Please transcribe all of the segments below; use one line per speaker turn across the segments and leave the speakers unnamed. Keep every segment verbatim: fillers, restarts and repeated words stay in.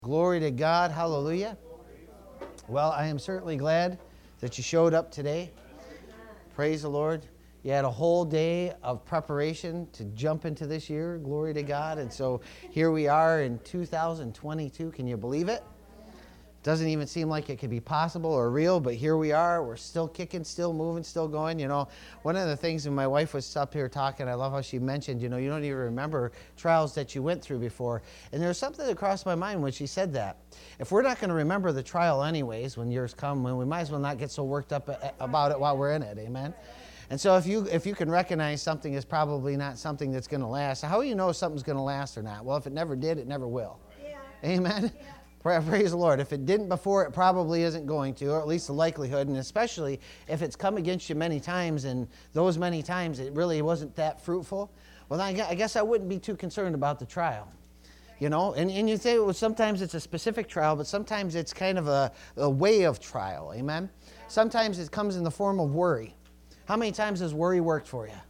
Glory to God. Hallelujah. Well, I am certainly glad that you showed up today. Praise the Lord. You had a whole day of preparation to jump into this year. Glory to God. And so here we are in two thousand twenty-two. Can you believe it? Doesn't even seem like it could be possible or real, but here we are. We're still kicking, still moving, still going. You know, one of the things when my wife was up here talking, I love how she mentioned, you know, you don't even remember trials that you went through before. And there was something that crossed my mind when she said that. If we're not going to remember the trial anyways, when years come, when we might as well not get so worked up about it while we're in it. Amen. And so if you if you can recognize something is probably not something that's going to last, how do you know if something's going to last or not? Well, if it never did, it never will. Yeah. Amen. Yeah. Praise the Lord. If it didn't before, it probably isn't going to, or at least the likelihood, and especially if it's come against you many times, and those many times it really wasn't that fruitful, well, I guess I wouldn't be too concerned about the trial. You know, and, and you say, well, sometimes it's a specific trial, but sometimes it's kind of a, a way of trial, amen? Sometimes it comes in the form of worry. How many times has worry worked for you?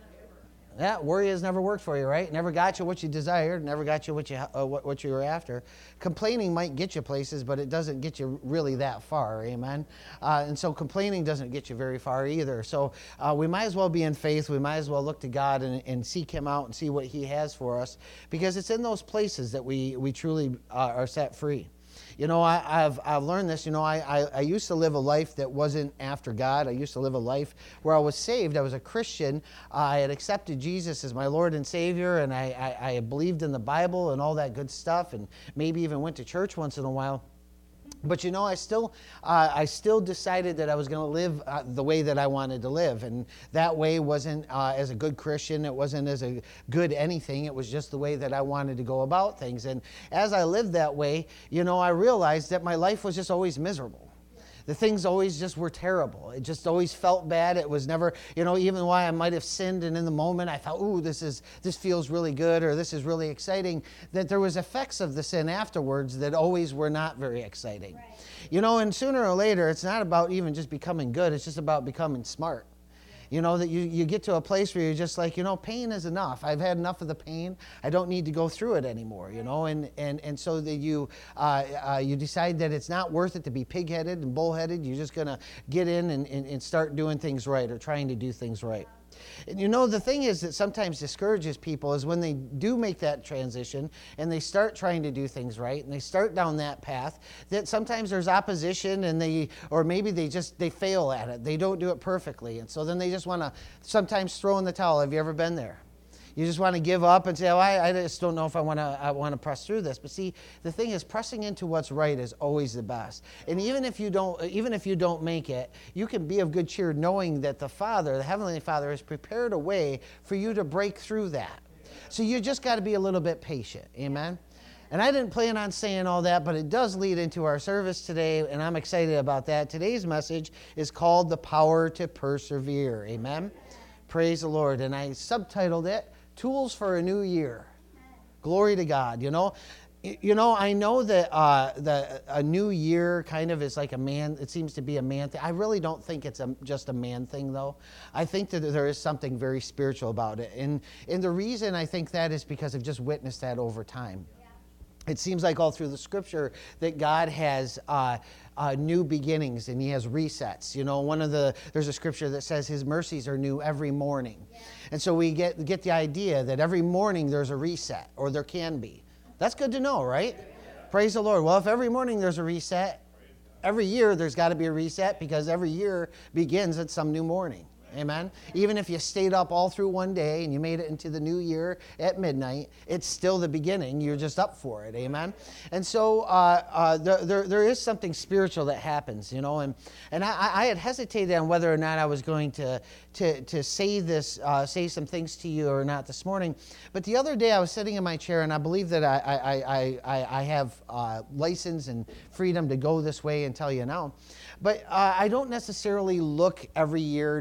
Yeah, worry has never worked for you, right? Never got you what you desired, never got you what you uh, what, what you were after. Complaining might get you places, but it doesn't get you really that far, amen? Uh, and so complaining doesn't get you very far either. So uh, we might as well be in faith. We might as well look to God and, and seek Him out and see what He has for us, because it's in those places that we, we truly uh, are set free. You know, I, I've I've learned this. You know, I, I, I used to live a life that wasn't after God. I used to live a life where I was saved. I was a Christian. Uh, I had accepted Jesus as my Lord and Savior, and I, I, I believed in the Bible and all that good stuff, and maybe even went to church once in a while. But you know, I still, uh, I still decided that I was going to live uh, the way that I wanted to live, and that way wasn't uh, as a good Christian. It wasn't as a good anything. It was just the way that I wanted to go about things. And as I lived that way, you know, I realized that my life was just always miserable. The things always just were terrible. It just always felt bad. It was never, you know, even why I might have sinned, and in the moment I thought, ooh, this is this feels really good, or this is really exciting, that there was effects of the sin afterwards that always were not very exciting. Right. You know, and sooner or later, it's not about even just becoming good. It's just about becoming smart. You know, that you, you get to a place where you're just like, you know, pain is enough. I've had enough of the pain. I don't need to go through it anymore, you know. And and, and so that you uh, uh, you decide that it's not worth it to be pig-headed and bull-headed. You're just going to get in and, and, and start doing things right, or trying to do things right. And you know, the thing is that sometimes discourages people is when they do make that transition and they start trying to do things right and they start down that path, that sometimes there's opposition, and they, or maybe they just, they fail at it. They don't do it perfectly. And so then they just want to sometimes throw in the towel. Have you ever been there? You just want to give up and say, oh, I, I just don't know if I want to I want to press through this. But see, the thing is, pressing into what's right is always the best. And even if you don't, even if you don't make it, you can be of good cheer knowing that the Father, the Heavenly Father, has prepared a way for you to break through that. So you just got to be a little bit patient. Amen? And I didn't plan on saying all that, but it does lead into our service today, and I'm excited about that. Today's message is called The Power to Persevere. Amen? Praise the Lord. And I subtitled it, Tools for a New Year. Glory to God. You know, you know, I know that uh, the a new year kind of is like a man. It seems to be a man thing. I really don't think it's a, just a man thing, though. I think that there is something very spiritual about it, and and the reason I think that is because I've just witnessed that over time. It seems like all through the Scripture that God has uh, uh, new beginnings, and He has resets. You know, one of the there's a Scripture that says His mercies are new every morning, yeah. And so we get get the idea that every morning there's a reset, or there can be. That's good to know, right? Yeah. Praise the Lord. Well, if every morning there's a reset, every year there's got to be a reset, because every year begins at some new morning. Amen. Even if you stayed up all through one day and you made it into the new year at midnight, it's still the beginning. You're just up for it. Amen. And so uh, uh, there, there, there is something spiritual that happens, you know. And and I, I had hesitated on whether or not I was going to to to say this, uh, say some things to you or not this morning. But the other day I was sitting in my chair, and I believe that I I I I, I have uh, license and freedom to go this way and tell you now. But uh, I don't necessarily look every year now for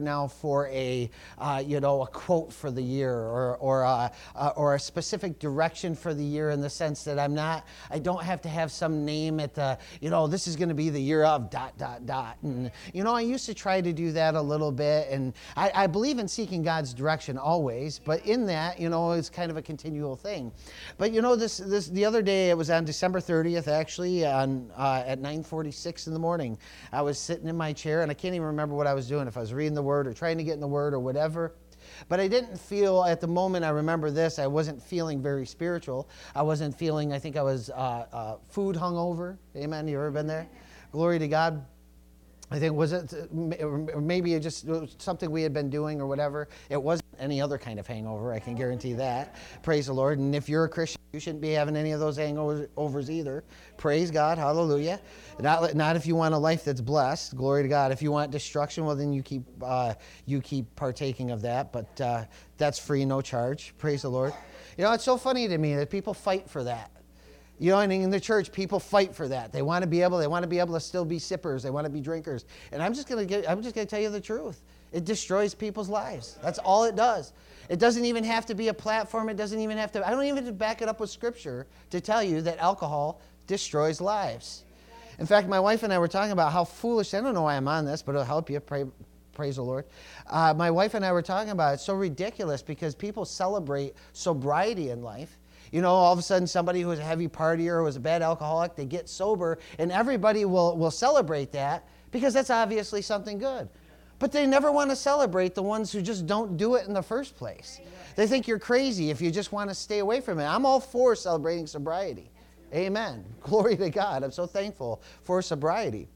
for a, uh, you know, a quote for the year or or a, uh, or a specific direction for the year, in the sense that I'm not, I don't have to have some name at the, you know, this is going to be the year of dot dot dot. And you know, I used to try to do that a little bit, and I, I believe in seeking God's direction always, but in that, you know, it's kind of a continual thing. But you know, this this the other day, it was on December thirtieth, actually, on uh, at nine forty-six in the morning. I was sitting in my chair, and I can't even remember what I was doing, if I was reading the Word or trying to get in the Word or whatever. But I didn't feel, at the moment, I remember this, I wasn't feeling very spiritual. I wasn't feeling, I think I was uh, uh, food hungover. Amen? You ever been there? Glory to God. I think, was it, or maybe it just was something we had been doing or whatever. It wasn't any other kind of hangover, I can guarantee that. Praise the Lord. And if you're a Christian, you shouldn't be having any of those hangovers either. Praise God. Hallelujah. Not, not if you want a life that's blessed. Glory to God. If you want destruction, well, then you keep uh, you keep partaking of that. But uh, that's free, no charge. Praise the Lord. You know, it's so funny to me that people fight for that. You know, and in the church, people fight for that. They want to be able, they want to be able to still be sippers. They want to be drinkers. And I'm just going to I'm just going to tell you the truth. It destroys people's lives. That's all it does. It doesn't even have to be a platform. It doesn't even have to, I don't even have to back it up with Scripture to tell you that alcohol destroys lives. In fact, my wife and I were talking about how foolish, I don't know why I'm on this, but it'll help you. Pray, praise the Lord. Uh, my wife and I were talking about it's so ridiculous because people celebrate sobriety in life. You know, all of a sudden somebody who was a heavy partier or was a bad alcoholic, they get sober, and everybody will, will celebrate that because that's obviously something good. But they never want to celebrate the ones who just don't do it in the first place. They think you're crazy if you just want to stay away from it. I'm all for celebrating sobriety. Amen. Glory to God. I'm so thankful for sobriety.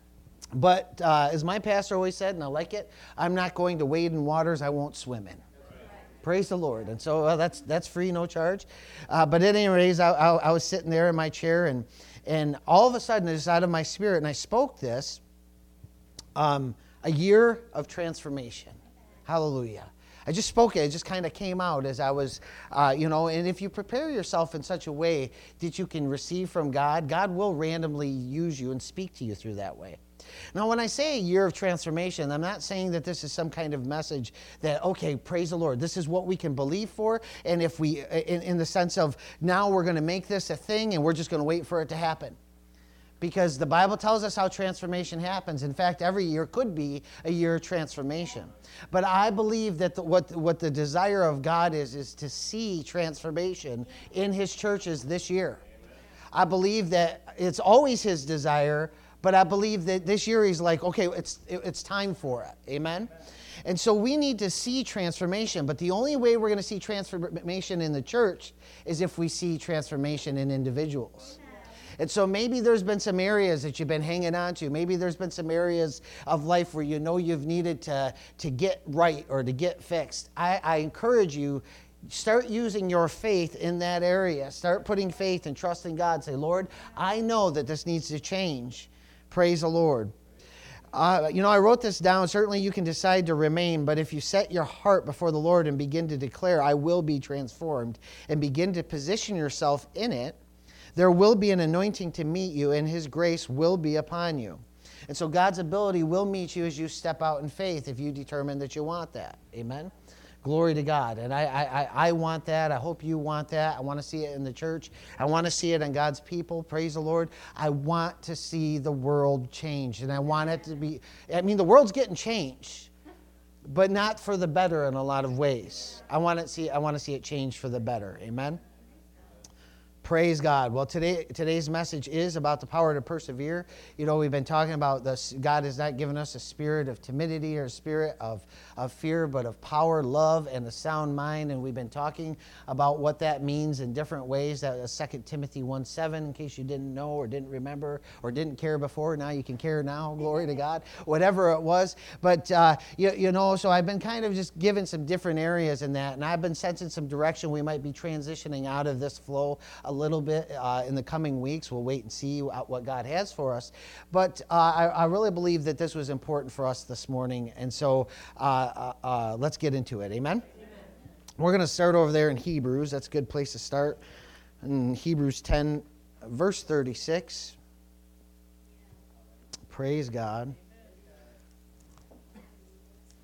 But uh, as my pastor always said, and I like it, I'm not going to wade in waters I won't swim in. Praise the Lord. And so uh, that's that's free, no charge. Uh, but anyways, I, I, I was sitting there in my chair, and and all of a sudden, it's out of my spirit, and I spoke this, um, a year of transformation. Hallelujah. I just spoke it. It just kind of came out as I was, uh, you know, and if you prepare yourself in such a way that you can receive from God, God will randomly use you and speak to you through that way. Now, when I say a year of transformation, I'm not saying that this is some kind of message that, okay, praise the Lord, this is what we can believe for, and if we, in, in the sense of now we're going to make this a thing and we're just going to wait for it to happen. Because the Bible tells us how transformation happens. In fact, every year could be a year of transformation. But I believe that the, what, what the desire of God is, is to see transformation in His churches this year. I believe that it's always His desire, but I believe that this year He's like, okay, it's it's time for it. Amen? And so we need to see transformation, but the only way we're going to see transformation in the church is if we see transformation in individuals. And so maybe there's been some areas that you've been hanging on to. Maybe there's been some areas of life where you know you've needed to, to get right or to get fixed. I, I encourage you, start using your faith in that area. Start putting faith and trust in God. Say, Lord, I know that this needs to change. Praise the Lord. Uh, you know, I wrote this down. Certainly you can decide to remain, but if you set your heart before the Lord and begin to declare, I will be transformed, and begin to position yourself in it, there will be an anointing to meet you, and His grace will be upon you. And so God's ability will meet you as you step out in faith if you determine that you want that. Amen? Glory to God. And I, I, I want that. I hope you want that. I want to see it in the church. I want to see it in God's people. Praise the Lord. I want to see the world change. And I want it to be, I mean, the world's getting changed, but not for the better in a lot of ways. I want to see, I want to see it change for the better. Amen? Praise God. Well, today today's message is about the power to persevere. You know, we've been talking about this. God has not given us a spirit of timidity or a spirit of, of fear, but of power, love, and a sound mind. And we've been talking about what that means in different ways. That was Second Timothy one seven, in case you didn't know or didn't remember or didn't care before. Now you can care now. Glory to God. Whatever it was. But, uh, you, you know, so I've been kind of just given some different areas in that. And I've been sensing some direction. We might be transitioning out of this flow a little bit uh, in the coming weeks. We'll wait and see what God has for us. But uh, I, I really believe that this was important for us this morning. And so uh, uh, uh, let's get into it. Amen? Amen. We're going to start over there in Hebrews. That's a good place to start. In Hebrews ten, verse thirty-six. Praise God.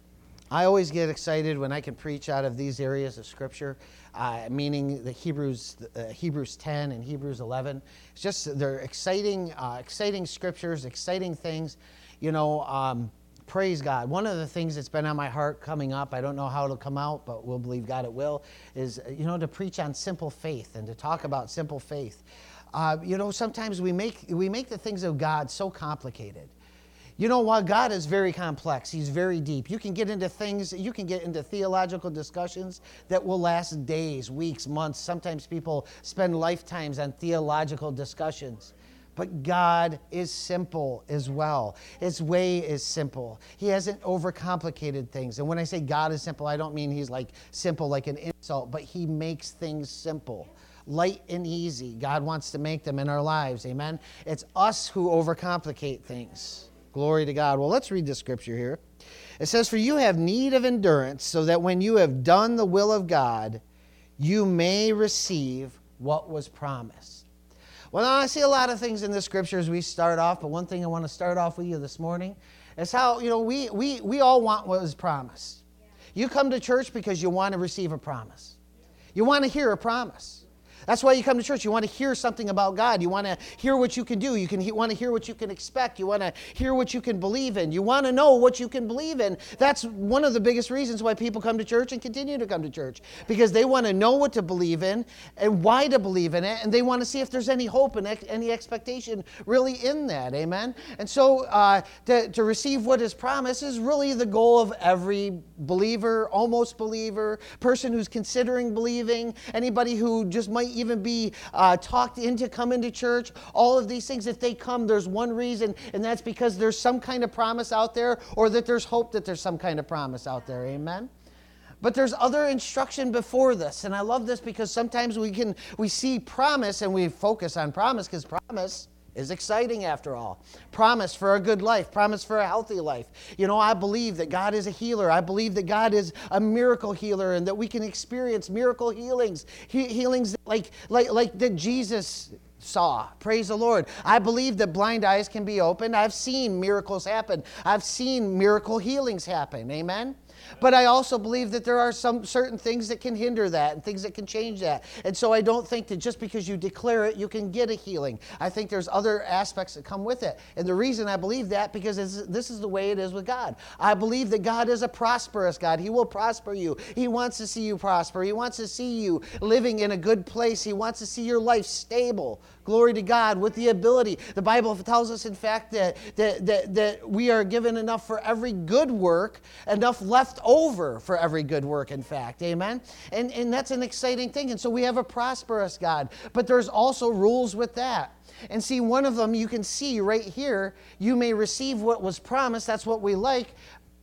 I always get excited when I can preach out of these areas of Scripture, uh, meaning the Hebrews, uh, Hebrews ten and Hebrews eleven. It's just they're exciting, uh, exciting scriptures, exciting things. You know, um, praise God. One of the things that's been on my heart coming up, I don't know how it'll come out, but we'll believe God it will, is you know to preach on simple faith and to talk about simple faith. Uh, you know, sometimes we make we make the things of God so complicated. You know, while God is very complex, He's very deep. You can get into things, you can get into theological discussions that will last days, weeks, months. Sometimes people spend lifetimes on theological discussions. But God is simple as well. His way is simple. He hasn't overcomplicated things. And when I say God is simple, I don't mean He's like simple like an insult, but He makes things simple. Light and easy. God wants to make them in our lives. Amen? It's us who overcomplicate things. Glory to God. Well, let's read the scripture here. It says, "For you have need of endurance, so that when you have done the will of God, you may receive what was promised." Well, now I see a lot of things in the scriptures we start off, but one thing I want to start off with you this morning is how, you know, we, we, we all want what was promised. You come to church because you want to receive a promise. You want to hear a promise. That's why you come to church. You want to hear something about God. You want to hear what you can do. You can he- want to hear what you can expect. You want to hear what you can believe in. You want to know what you can believe in. That's one of the biggest reasons why people come to church and continue to come to church, because they want to know what to believe in and why to believe in it, and they want to see if there's any hope and ex- any expectation really in that. Amen? And so uh, to, to receive what is promised is really the goal of every believer, almost believer, person who's considering believing, anybody who just might even be uh, talked into coming to church. All of these things, if they come, there's one reason, and that's because there's some kind of promise out there, or that there's hope that there's some kind of promise out there. Amen? But there's other instruction before this, and I love this because sometimes we can we see promise and we focus on promise because promise is exciting after all. Promise for a good life. Promise for a healthy life. You know, I believe that God is a healer. I believe that God is a miracle healer and that we can experience miracle healings. He, healings like, like, like that Jesus saw. Praise the Lord. I believe that blind eyes can be opened. I've seen miracles happen. I've seen miracle healings happen. Amen? But I also believe that there are some certain things that can hinder that and things that can change that. And so I don't think that just because you declare it, you can get a healing. I think there's other aspects that come with it. And the reason I believe that, because it's, this is the way it is with God. I believe that God is a prosperous God. He will prosper you. He wants to see you prosper. He wants to see you living in a good place. He wants to see your life stable. Glory to God, with the ability. The Bible tells us, in fact, that, that, that, that we are given enough for every good work, enough left over for every good work, in fact. Amen? And, and that's an exciting thing. And so we have a prosperous God. But there's also rules with that. And see, one of them you can see right here. You may receive what was promised. That's what we like.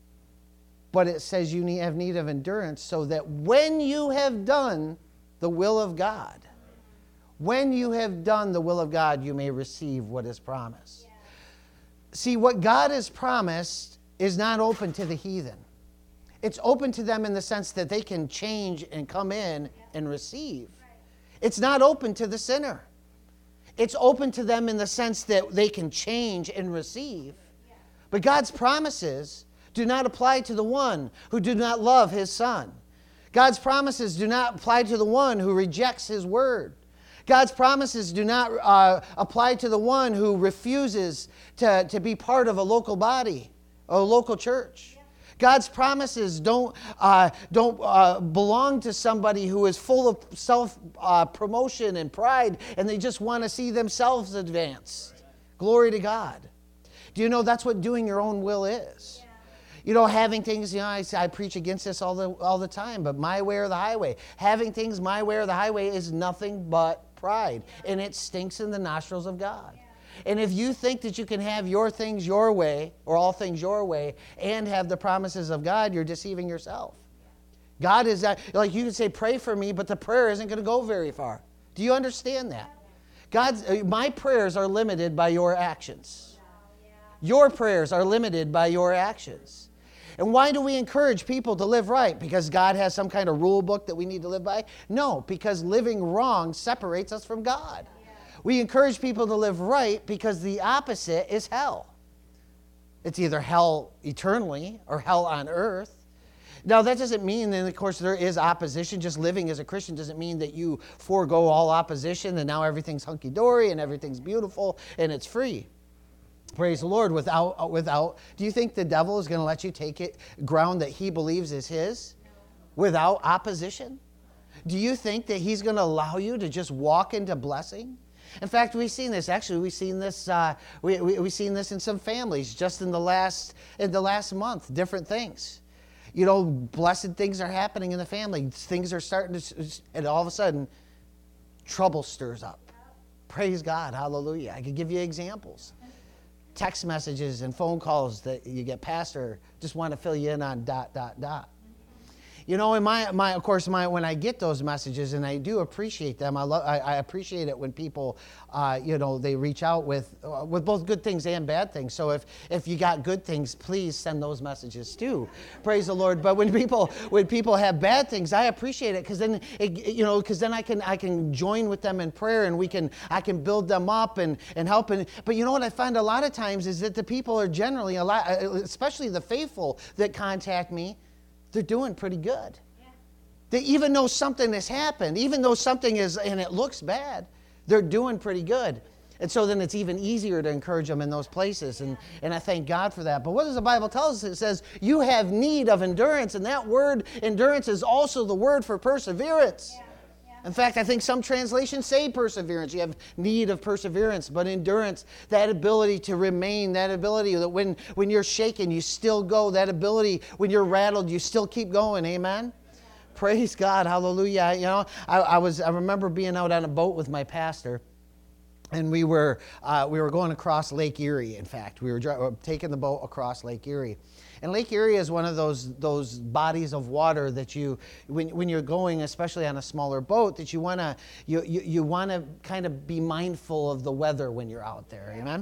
But it says you need, have need of endurance so that when you have done the will of God, when you have done the will of God, you may receive what is promised. Yeah. See, what God has promised is not open to the heathen. It's open to them in the sense that they can change and come in yeah. and receive. Right. It's not open to the sinner. It's open to them in the sense that they can change and receive. Yeah. But God's promises do not apply to the one who do not love his Son. God's promises do not apply to the one who rejects his word. God's promises do not uh, apply to the one who refuses to, to be part of a local body, a local church. God's promises don't, uh, don't uh, belong to somebody who is full of self-promotion uh, and pride, and they just want to see themselves advanced. Glory to God. Do you know that's what doing your own will is? You know, having things, you know, I, I preach against this all the, all the time, but my way or the highway. Having things my way or the highway is nothing but pride, and it stinks in the nostrils of God. And if you think that you can have your things your way, or all things your way, and have the promises of God, you're deceiving yourself. God is, that, like you can say, pray for me, but the prayer isn't going to go very far. Do you understand that? God's, my prayers are limited by your actions. Your prayers are limited by your actions. And why do we encourage people to live right? Because God has some kind of rule book that we need to live by? No, because living wrong separates us from God. Yeah. We encourage people to live right because the opposite is hell. It's either hell eternally or hell on earth. Now, that doesn't mean, then, of course, there is opposition. Just living as a Christian doesn't mean that you forego all opposition and now everything's hunky-dory and everything's beautiful and it's free. Praise the Lord. Without, without, do you think the devil is going to let you take it ground that he believes is his without opposition? Do you think that he's going to allow you to just walk into blessing? In fact, we've seen this. Actually, we've seen this. Uh, we, we we've seen this in some families just in the last in the last month. Different things. You know, blessed things are happening in the family. Things are starting to, and all of a sudden, trouble stirs up. Praise God. Hallelujah. I could give you examples. Text messages and phone calls that you get, Pastor, just want to fill you in on dot, dot, dot. You know, in my, my, of course, my, when I get those messages, and I do appreciate them, I, love, I, I appreciate it when people, uh, you know, they reach out with, uh, with both good things and bad things. So if, if you got good things, please send those messages too. Praise the Lord. But when people, when people have bad things, I appreciate it because then, it, you know, because then I can, I can join with them in prayer and we can, I can build them up and, and help. And, but you know what I find a lot of times is that the people are generally, a lot, especially the faithful that contact me, they're doing pretty good. Yeah. They even though something has happened, even though something is, and it looks bad, they're doing pretty good. And so then it's even easier to encourage them in those places. And, and I thank God for that. But what does the Bible tell us? It says, you have need of endurance. And that word endurance is also the word for perseverance. Yeah. In fact, I think some translations say perseverance. You have need of perseverance, but endurance, that ability to remain, that ability that when, when you're shaken, you still go, that ability when you're rattled, you still keep going. Amen? Yeah. Praise God. Hallelujah. You know, I, I was, I remember being out on a boat with my pastor, and we were, uh, we were going across Lake Erie, in fact. We were dri- taking the boat across Lake Erie. And Lake Erie is one of those those bodies of water that you, when when you're going, especially on a smaller boat, that you wanna you you, you wanna kind of be mindful of the weather when you're out there. Amen.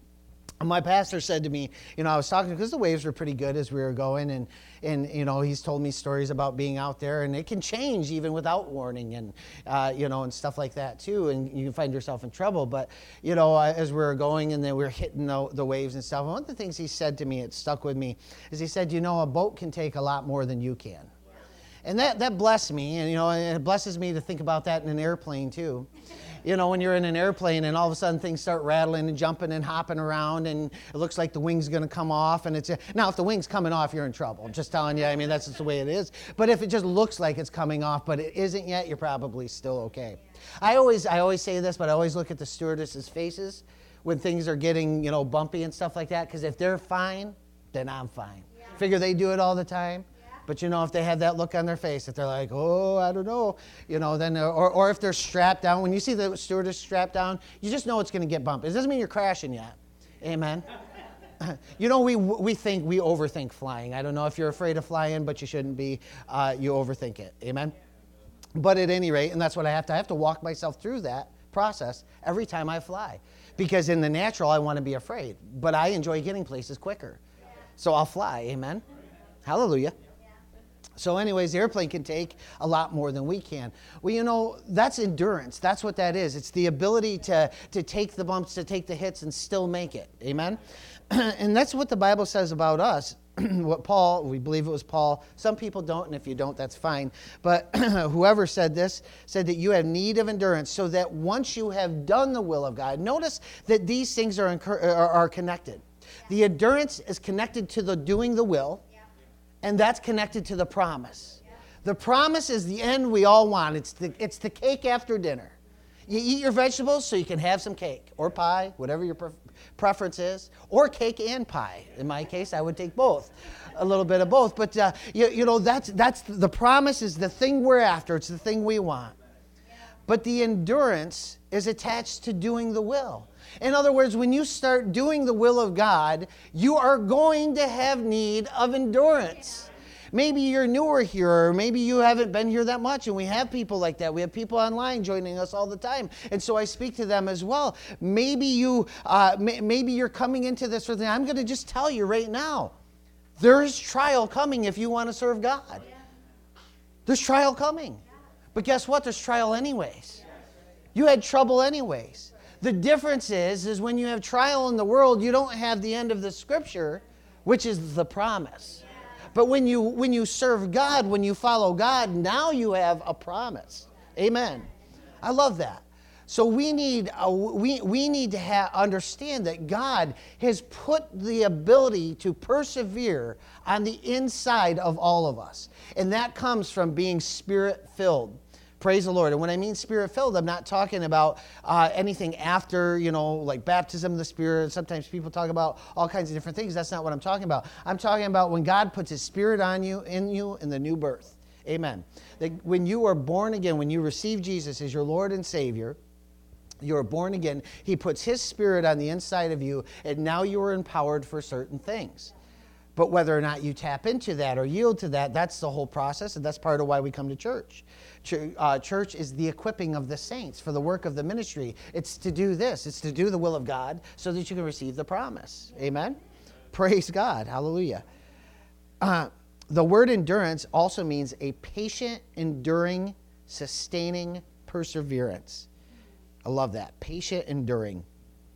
And my pastor said to me, you know, I was talking because the waves were pretty good as we were going, and and you know, he's told me stories about being out there, and it can change even without warning, and uh, you know, and stuff like that too, and you can find yourself in trouble. But you know, as we were going, and then we were hitting the, the waves and stuff. And one of the things he said to me, it stuck with me, is he said, you know, a boat can take a lot more than you can, and that that blessed me, and you know, and it blesses me to think about that in an airplane too. You know, when you're in an airplane and all of a sudden things start rattling and jumping and hopping around and it looks like the wing's going to come off. And it's a, now, if the wing's coming off, you're in trouble. I'm just telling you, I mean, that's just the way it is. But if it just looks like it's coming off, but it isn't yet, you're probably still okay. I always, I always say this, but I always look at the stewardesses' faces when things are getting, you know, bumpy and stuff like that. Because if they're fine, then I'm fine. Yeah. Figure they do it all the time. But, you know, if they have that look on their face, if they're like, oh, I don't know, you know, then, or, or if they're strapped down, when you see the stewardess strapped down, you just know it's going to get bumped. It doesn't mean you're crashing yet. Amen. You know, we we think, we overthink flying. I don't know if you're afraid of flying, but you shouldn't be. Uh, you overthink it. Amen. But at any rate, and that's what I have to, I have to walk myself through that process every time I fly. Because in the natural, I want to be afraid. But I enjoy getting places quicker. So I'll fly. Amen. Hallelujah. So anyways, the airplane can take a lot more than we can. Well, you know, that's endurance. That's what that is. It's the ability to, to take the bumps, to take the hits, and still make it. Amen? And that's what the Bible says about us. What Paul, we believe it was Paul. Some people don't, and if you don't, that's fine. But whoever said this, said that you have need of endurance so that once you have done the will of God, notice that these things are, incur- are, are connected. The endurance is connected to the doing the will. And that's connected to the promise. Yeah. The promise is the end we all want. It's the, it's the cake after dinner. You eat your vegetables so you can have some cake or pie, whatever your pre- preference is, or cake and pie. In my case, I would take both, a little bit of both. But, uh, you, you know, that's, that's the promise is the thing we're after. It's the thing we want. Yeah. But the endurance is attached to doing the will. In other words, when you start doing the will of God, you are going to have need of endurance. Maybe you're newer here, or maybe you haven't been here that much, and we have people like that. We have people online joining us all the time, and so I speak to them as well. Maybe you, uh, may, maybe you're coming into this with me. I'm going to just tell you right now, there's trial coming if you want to serve God. There's trial coming, but guess what? There's trial anyways. You had trouble anyways. The difference is, is when you have trial in the world, you don't have the end of the scripture, which is the promise. But when you when you serve God, when you follow God, now you have a promise. Amen. I love that. So we need uh, we we need to ha- understand that God has put the ability to persevere on the inside of all of us, and that comes from being Spirit-filled. Praise the Lord. And when I mean Spirit-filled, I'm not talking about uh, anything after, you know, like baptism of the Spirit. Sometimes people talk about all kinds of different things. That's not what I'm talking about. I'm talking about when God puts His Spirit on you, in you, in the new birth. Amen. That when you are born again, when you receive Jesus as your Lord and Savior, you are born again. He puts His Spirit on the inside of you, and now you are empowered for certain things. But whether or not you tap into that or yield to that, that's the whole process, and that's part of why we come to church. Uh, church is the equipping of the saints for the work of the ministry. It's to do this. It's to do the will of God so that you can receive the promise. Amen? Praise God. Hallelujah. Uh, the word endurance also means a patient, enduring, sustaining perseverance. I love that. Patient, enduring.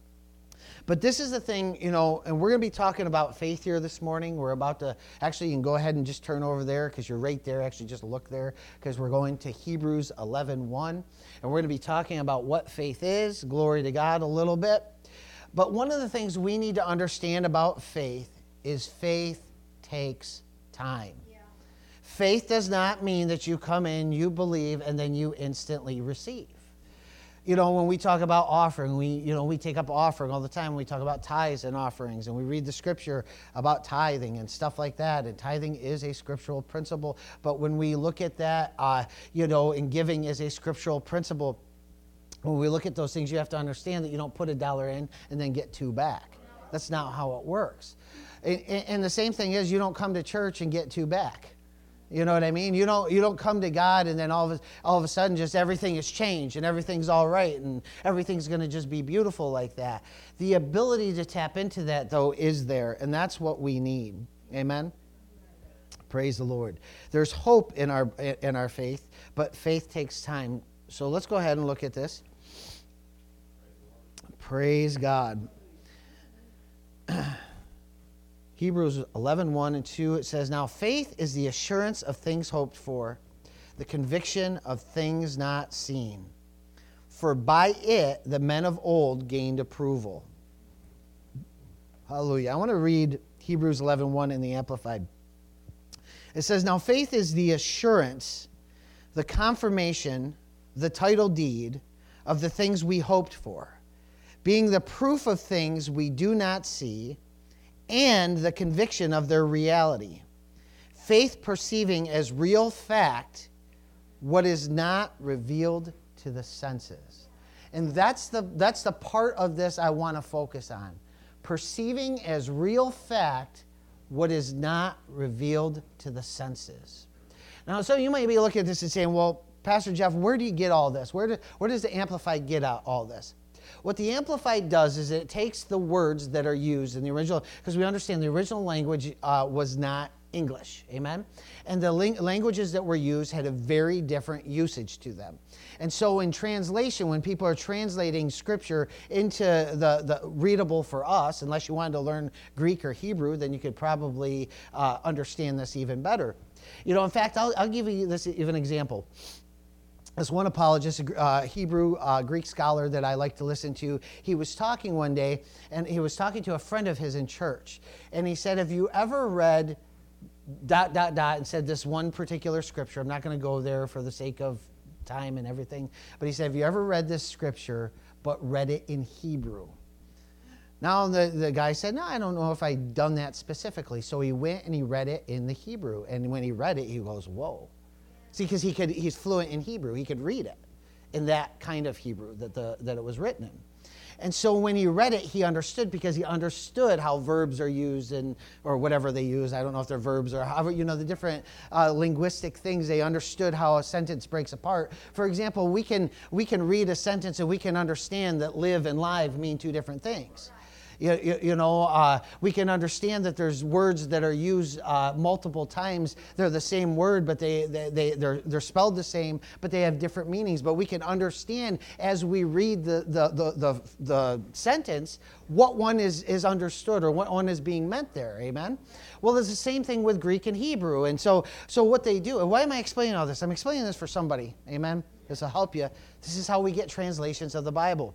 But this is the thing, you know, and we're going to be talking about faith here this morning. We're about to, actually, you can go ahead and just turn over there because you're right there. Actually, just look there because we're going to Hebrews eleven one. And we're going to be talking about what faith is. Glory to God a little bit. But one of the things we need to understand about faith is faith takes time. Yeah. Faith does not mean that you come in, you believe, and then you instantly receive. You know, when we talk about offering, we, you know, we take up offering all the time. We talk about tithes and offerings, and we read the scripture about tithing and stuff like that. And tithing is a scriptural principle. But when we look at that, uh, you know, and giving is a scriptural principle, when we look at those things, you have to understand that you don't put a dollar in and then get two back. That's not how it works. And, and the same thing is, you don't come to church and get two back. You know what I mean? You don't you don't come to God and then all of a, all of a sudden just everything has changed and everything's all right and everything's going to just be beautiful like that. The ability to tap into that, though, is there, and that's what we need. Amen? Praise the Lord. There's hope in our in our faith, but faith takes time. So let's go ahead and look at this. Praise God. Hebrews eleven one and two, it says, "Now faith is the assurance of things hoped for, the conviction of things not seen. For by it the men of old gained approval." Hallelujah. I want to read Hebrews eleven one in the Amplified. It says, "Now faith is the assurance, the confirmation, the title deed of the things we hoped for, being the proof of things we do not see, and the conviction of their reality. Faith perceiving as real fact what is not revealed to the senses." And that's the that's the part of this I want to focus on. Perceiving as real fact what is not revealed to the senses. Now, so you might be looking at this and saying, well, Pastor Jeff, where do you get all this? Where, do, where does the Amplified get out all this? What the Amplified does is it takes the words that are used in the original, because we understand the original language uh, was not English, amen? And the ling- languages that were used had a very different usage to them. And so in translation, when people are translating Scripture into the, the readable for us, unless you wanted to learn Greek or Hebrew, then you could probably uh, understand this even better. You know, in fact, I'll, I'll give you this even example. As one apologist, a uh, Hebrew uh, Greek scholar that I like to listen to, he was talking one day, and he was talking to a friend of his in church. And he said, have you ever read dot, dot, dot, and said this one particular scripture? I'm not going to go there for the sake of time and everything. But he said, have you ever read this scripture, but read it in Hebrew? Now the, the guy said, no, I don't know if I'd done that specifically. So he went and he read it in the Hebrew. And when he read it, he goes, whoa. See, because he could, he's fluent in Hebrew. He could read it in that kind of Hebrew that, the, that it was written in. And so when he read it, he understood, because he understood how verbs are used, and or whatever they use. I don't know if they're verbs or however, you know, the different uh, linguistic things. They understood how a sentence breaks apart. For example, we can we can read a sentence and we can understand that live and live mean two different things. You, you, you know, uh, we can understand that there's words that are used uh, multiple times. They're the same word, but they, they, they, they're, they're spelled the same, but they have different meanings. But we can understand as we read the, the, the, the, the sentence what one is, is understood or what one is being meant there. Amen? Well, it's the same thing with Greek and Hebrew. And so, so what they do, and why am I explaining all this? I'm explaining this for somebody. Amen? This will help you. This is how we get translations of the Bible.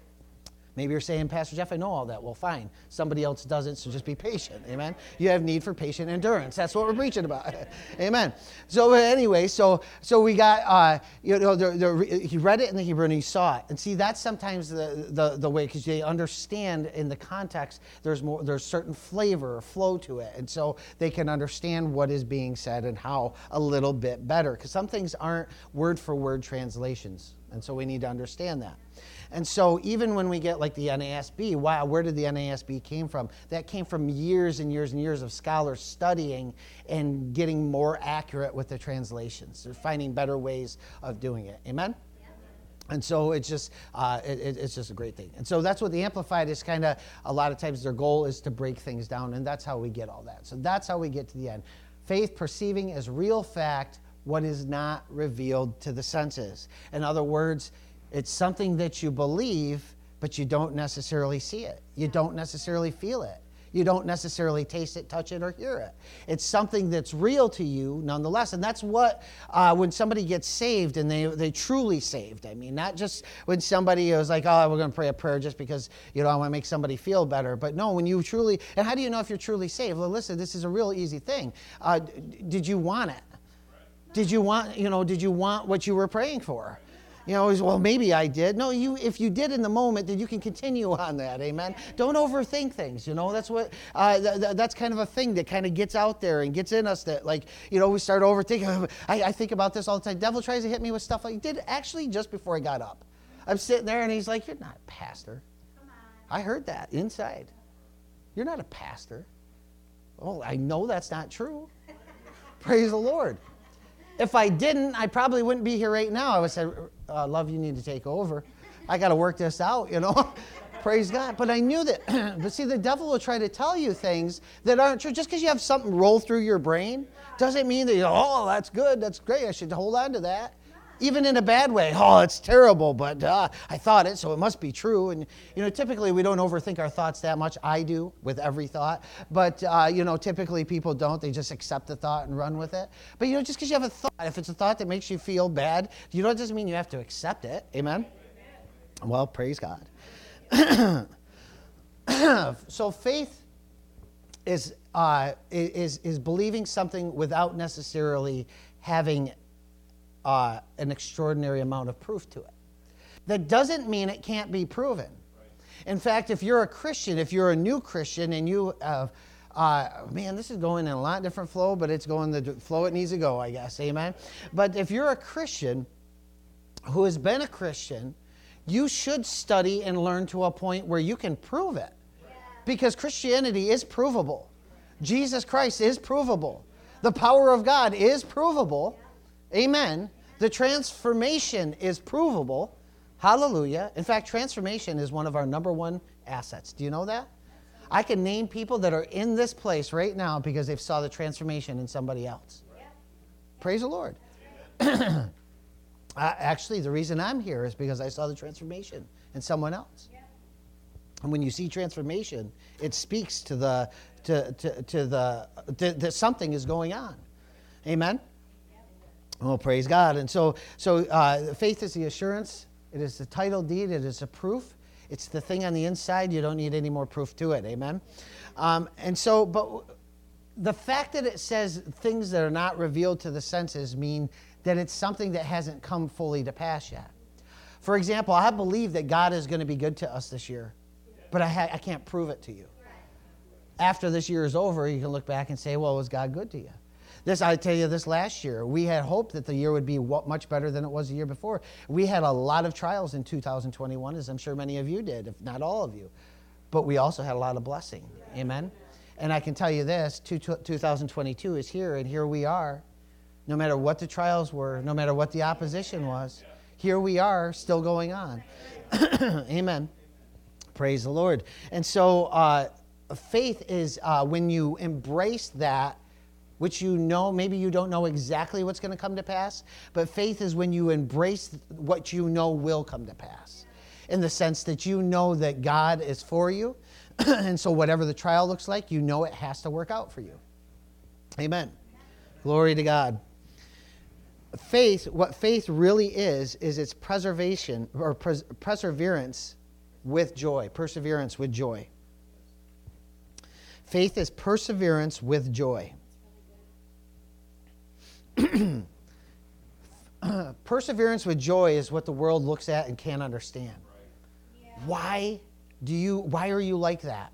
Maybe you're saying, Pastor Jeff, I know all that. Well, fine. Somebody else doesn't, so just be patient. Amen? You have need for patient endurance. That's what we're preaching about. Amen. So anyway, so so we got, uh, you know, the, the, he read it in the Hebrew and he saw it. And see, that's sometimes the, the, the way, because they understand in the context, there's more, there's certain flavor or flow to it. And so they can understand what is being said and how a little bit better. Because some things aren't word for word translations. And so we need to understand that. And so even when we get like the N A S B, wow, where did the N A S B came from? That came from years and years and years of scholars studying and getting more accurate with the translations. They're finding better ways of doing it. Amen? Yeah. And so it's just uh, it, it's just a great thing. And so that's what the Amplified is kind of, a lot of times their goal is to break things down, and that's how we get all that. So that's how we get to the end. Faith perceiving as real fact what is not revealed to the senses. In other words, it's something that you believe, but you don't necessarily see it. You don't necessarily feel it. You don't necessarily taste it, touch it, or hear it. It's something that's real to you nonetheless. And that's what, uh, when somebody gets saved and they they truly saved, I mean, not just when somebody was like, oh, we're going to pray a prayer just because, you know, I want to make somebody feel better. But no, when you truly, and how do you know if you're truly saved? Well, listen, this is a real easy thing. Uh, did you want it? Did you want, you know, did you want what you were praying for? You know, well, maybe I did. No, you. If you did in the moment, then you can continue on that. Amen. Don't overthink things. You know, that's what. Uh, th- th- that's kind of a thing that kind of gets out there and gets in us. That, like, you know, we start overthinking. I, I think about this all the time. Devil tries to hit me with stuff like did actually just before I got up. I'm sitting there and he's like, "You're not a pastor." Come on. I heard that inside. You're not a pastor. Oh, I know that's not true. Praise the Lord. If I didn't, I probably wouldn't be here right now. I would say, uh, love, you need to take over. I got to work this out, you know. Praise God. But I knew that. But see, the devil will try to tell you things that aren't true. Just because you have something roll through your brain doesn't mean that, you know, oh, that's good, that's great, I should hold on to that. Even in a bad way. Oh, it's terrible, but uh, I thought it, so it must be true. And, you know, typically we don't overthink our thoughts that much. I do with every thought. But, uh, you know, typically people don't. They just accept the thought and run with it. But, you know, just because you have a thought, if it's a thought that makes you feel bad, you know, it doesn't mean you have to accept it. Amen? Well, praise God. So faith is, uh, is, is believing something without necessarily having Uh, an extraordinary amount of proof to it. That doesn't mean it can't be proven. In fact, if you're a Christian, if you're a new Christian and you have, uh, man, this is going in a lot different flow, but it's going the flow it needs to go, I guess, amen? But if you're a Christian who has been a Christian, you should study and learn to a point where you can prove it. Because Christianity is provable. Jesus Christ is provable. The power of God is provable. Amen. The transformation is provable. Hallelujah. In fact, transformation is one of our number one assets. Do you know that? I can name people that are in this place right now because they saw the transformation in somebody else. Praise the Lord. uh, actually, the reason I'm here is because I saw the transformation in someone else. And when you see transformation, it speaks to the to to, to the to, that something is going on. Amen. Oh, praise God. And so so uh, faith is the assurance. It is the title deed. It is a proof. It's the thing on the inside. You don't need any more proof to it. Amen? Um, and so, but the fact that it says things that are not revealed to the senses mean that it's something that hasn't come fully to pass yet. For example, I believe that God is going to be good to us this year, but I, ha- I can't prove it to you. After this year is over, you can look back and say, well, was God good to you? This, I tell you, this last year, we had hoped that the year would be much better than it was the year before. We had a lot of trials in two thousand twenty-one, as I'm sure many of you did, if not all of you. But we also had a lot of blessing. Amen? And I can tell you this, two thousand twenty-two is here, and here we are. No matter what the trials were, no matter what the opposition was, here we are, still going on. Amen. Praise the Lord. And so uh, faith is uh, when you embrace that, which you know, maybe you don't know exactly what's going to come to pass, but faith is when you embrace what you know will come to pass, in the sense that you know that God is for you, and so whatever the trial looks like, you know it has to work out for you. Amen. Glory to God. Faith, what faith really is, is its preservation or pres- perseverance with joy. Perseverance with joy. Faith is perseverance with joy. Perseverance with joy is what the world looks at and can't understand. Yeah. Why do you? Why are you like that?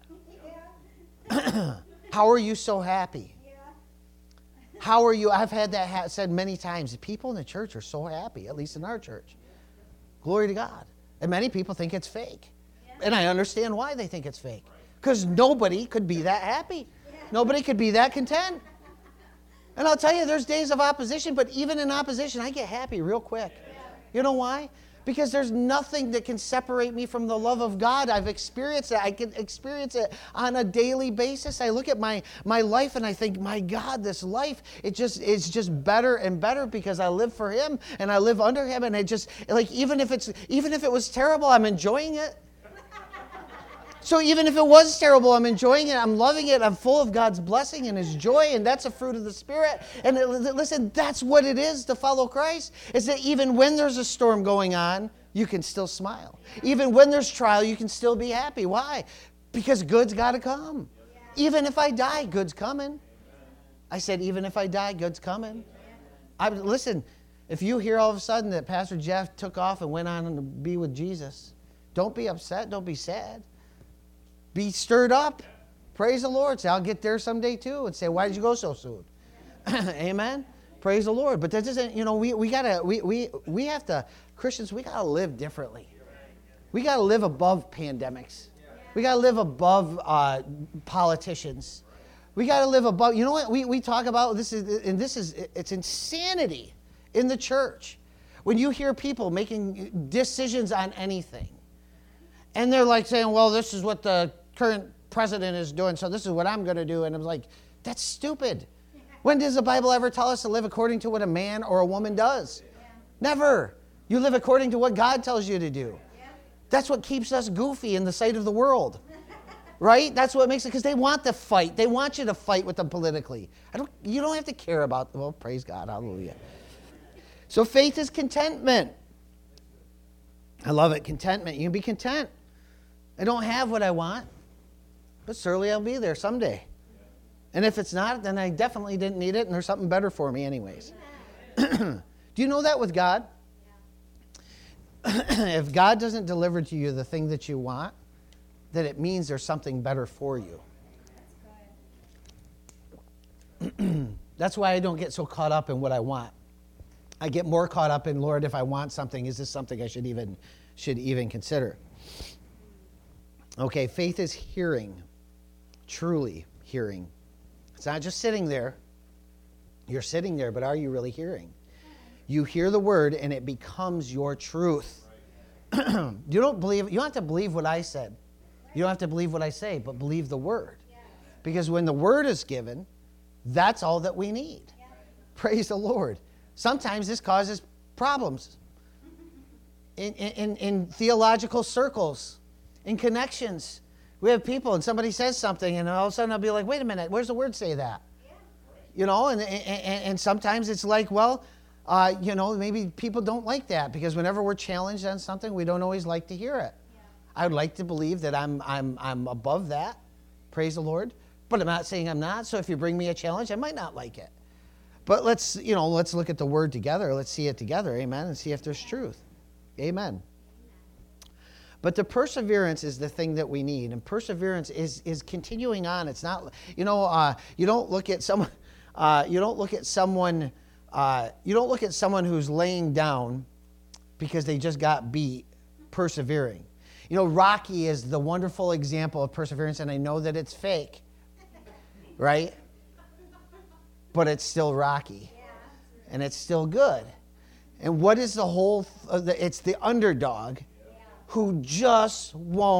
Yeah. How are you so happy? Yeah. How are you? I've had that ha- said many times. People in the church are so happy, at least in our church. Glory to God. And many people think it's fake. Yeah. And I understand why they think it's fake. Because nobody could be that happy. Yeah. Nobody could be that content. And I'll tell you, there's days of opposition, but even in opposition, I get happy real quick. You know why? Because there's nothing that can separate me from the love of God. I've experienced it. I can experience it on a daily basis. I look at my, my life and I think, my God, this life, it just it's just better and better because I live for Him and I live under Him. And I just, like, even if it's even if it was terrible, I'm enjoying it. So even if it was terrible, I'm enjoying it. I'm loving it. I'm full of God's blessing and His joy, and that's a fruit of the Spirit. And it, listen, that's what it is to follow Christ, is that even when there's a storm going on, you can still smile. Even when there's trial, you can still be happy. Why? Because good's got to come. Even if I die, good's coming. I said, even if I die, good's coming. I, listen, if you hear all of a sudden that Pastor Jeff took off and went on to be with Jesus, don't be upset. Don't be sad. Be stirred up. Praise the Lord. Say, I'll get there someday too. And say, why did you go so soon? Amen. Praise the Lord. But that doesn't, you know, we, we gotta, we, we, we have to, Christians, we gotta live differently. We gotta live above pandemics. We gotta live above uh, politicians. We gotta live above, you know what we, we talk about, this is, and this is, it's insanity in the church. When you hear people making decisions on anything, and they're like saying, well, this is what the current president is doing, so this is what I'm going to do. And I'm like, that's stupid. When does the Bible ever tell us to live according to what a man or a woman does? Yeah. Never. You live according to what God tells you to do. Yeah. That's what keeps us goofy in the sight of the world. Right? That's what makes it, because they want to fight. They want you to fight with them politically. I don't. You don't have to care about, well, praise God, hallelujah. So faith is contentment. I love it, contentment. You can be content. I don't have what I want, but surely I'll be there someday. And if it's not, then I definitely didn't need it, and there's something better for me anyways. Do you know that with God? If God doesn't deliver to you the thing that you want, then it means there's something better for you. That's why I don't get so caught up in what I want. I get more caught up in, Lord, if I want something, is this something I should even should even consider? Okay, faith is hearing, truly hearing. It's not just sitting there. You're sitting there, but are you really hearing? You hear the word, and it becomes your truth. You don't believe. You don't have to believe what I said. You don't have to believe what I say, but believe the word. Because when the word is given, that's all that we need. Praise the Lord. Sometimes this causes problems in, in, in theological circles, in connections. We have people and somebody says something and all of a sudden I'll be like, wait a minute, where's the word say that? Yeah. You know, and, and, and sometimes it's like, well, uh, you know, maybe people don't like that because whenever we're challenged on something, we don't always like to hear it. Yeah. I would like to believe that I'm, I'm, I'm above that. Praise the Lord. But I'm not saying I'm not. So if you bring me a challenge, I might not like it. But let's, you know, let's look at the word together. Let's see it together. Amen. And see if there's truth. Amen. But the perseverance is the thing that we need. And perseverance is, is continuing on. It's not, you know, uh, you don't look at someone, uh, you don't look at someone, uh, you don't look at someone who's laying down because they just got beat, persevering. You know, Rocky is the wonderful example of perseverance, and I know that it's fake, right? But it's still Rocky, and it's still good. And what is the whole, th- it's the underdog who just won't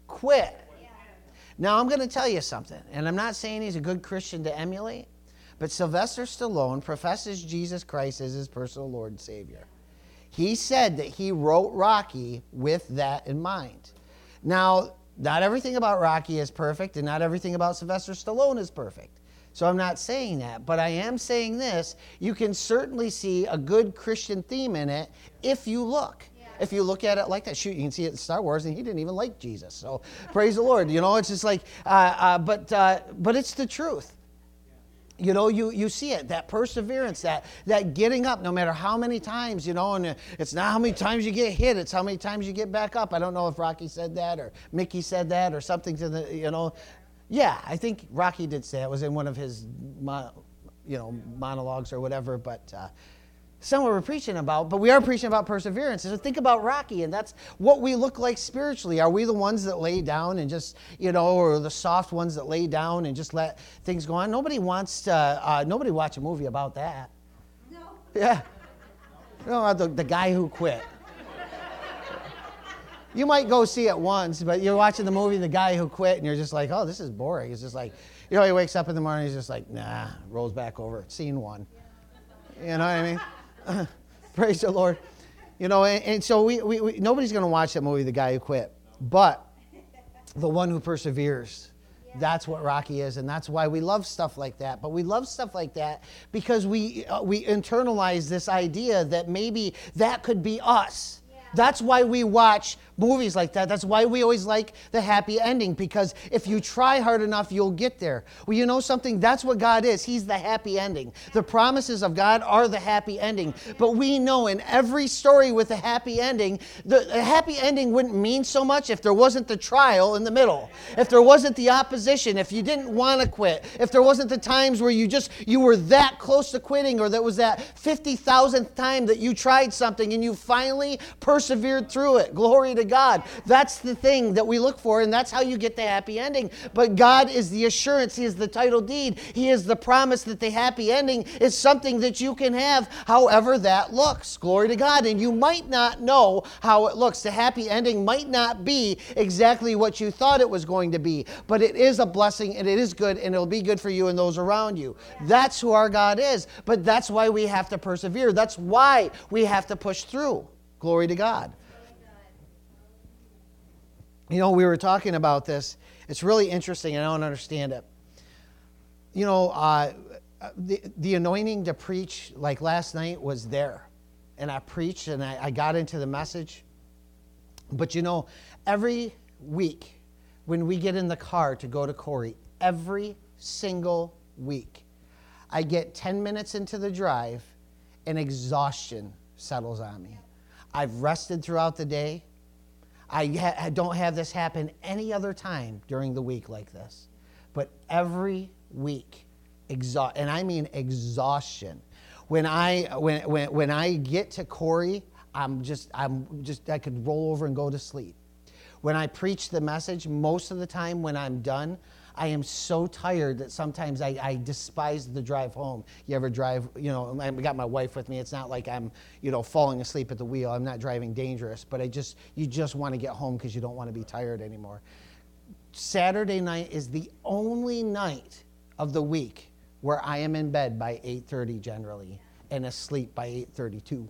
quit. Now, I'm going to tell you something, and I'm not saying he's a good Christian to emulate, but Sylvester Stallone professes Jesus Christ as his personal Lord and Savior. He said that he wrote Rocky with that in mind. Now, not everything about Rocky is perfect, and not everything about Sylvester Stallone is perfect. So I'm not saying that, but I am saying this. You can certainly see a good Christian theme in it if you look. If you look at it like that, shoot, you can see it in Star Wars, and he didn't even like Jesus. So praise the Lord. You know, it's just like, uh, uh, but uh, but it's the truth. You know, you, you see it, that perseverance, that that getting up no matter how many times, you know, and it's not how many times you get hit, it's how many times you get back up. I don't know if Rocky said that or Mickey said that or something to the, you know. Yeah, I think Rocky did say it. It was in one of his, you know, monologues or whatever, but... Uh, Somewhere we're preaching about, but we are preaching about perseverance. So think about Rocky, and that's what we look like spiritually. Are we the ones that lay down and just, you know, or the soft ones that lay down and just let things go on? Nobody wants to, uh, nobody watch a movie about that. No. Yeah. No, the, the guy who quit. You might go see it once, but you're watching the movie, The Guy Who Quit, and you're just like, oh, this is boring. It's just like, you know, he wakes up in the morning, he's just like, nah, rolls back over, scene one. You know what I mean? Praise the Lord. You know, and, and so we, we, we nobody's going to watch that movie, The Guy Who Quit. But the one who perseveres, yeah. That's what Rocky is, and that's why we love stuff like that. But we love stuff like that because we uh, we internalize this idea that maybe that could be us. Yeah. That's why we watch movies like that. That's why we always like the happy ending, because if you try hard enough, you'll get there. Well, you know something? That's what God is. He's the happy ending. The promises of God are the happy ending. But we know in every story with a happy ending, the, the happy ending wouldn't mean so much if there wasn't the trial in the middle, if there wasn't the opposition, if you didn't want to quit, if there wasn't the times where you just, you were that close to quitting, or that was that fifty thousandth time that you tried something and you finally persevered through it. Glory to God. That's the thing that we look for, and that's how you get the happy ending. But God is the assurance. He is the title deed. He is the promise that the happy ending is something that you can have however that looks. Glory to God. And you might not know how it looks. The happy ending might not be exactly what you thought it was going to be, but it is a blessing, and it is good, and it'll be good for you and those around you. That's who our God is. But that's why we have to persevere. That's why we have to push through. Glory to God. You know, we were talking about this. It's really interesting, and I don't understand it. You know, uh, the, the anointing to preach, like last night, was there. And I preached, and I, I got into the message. But, you know, every week when we get in the car to go to Corey, every single week, I get ten minutes into the drive, and exhaustion settles on me. I've rested throughout the day. I, ha- I don't have this happen any other time during the week like this. But every week, exa- and I mean exhaustion. When I when when when I get to Corey, I'm just I'm just I could roll over and go to sleep. When I preach the message, most of the time when I'm done, I am so tired that sometimes I, I despise the drive home. You ever drive, you know, I got my wife with me. It's not like I'm, you know, falling asleep at the wheel. I'm not driving dangerous, but I just, you just want to get home because you don't want to be tired anymore. Saturday night is the only night of the week where I am in bed by eight thirty generally and asleep by eight thirty-two,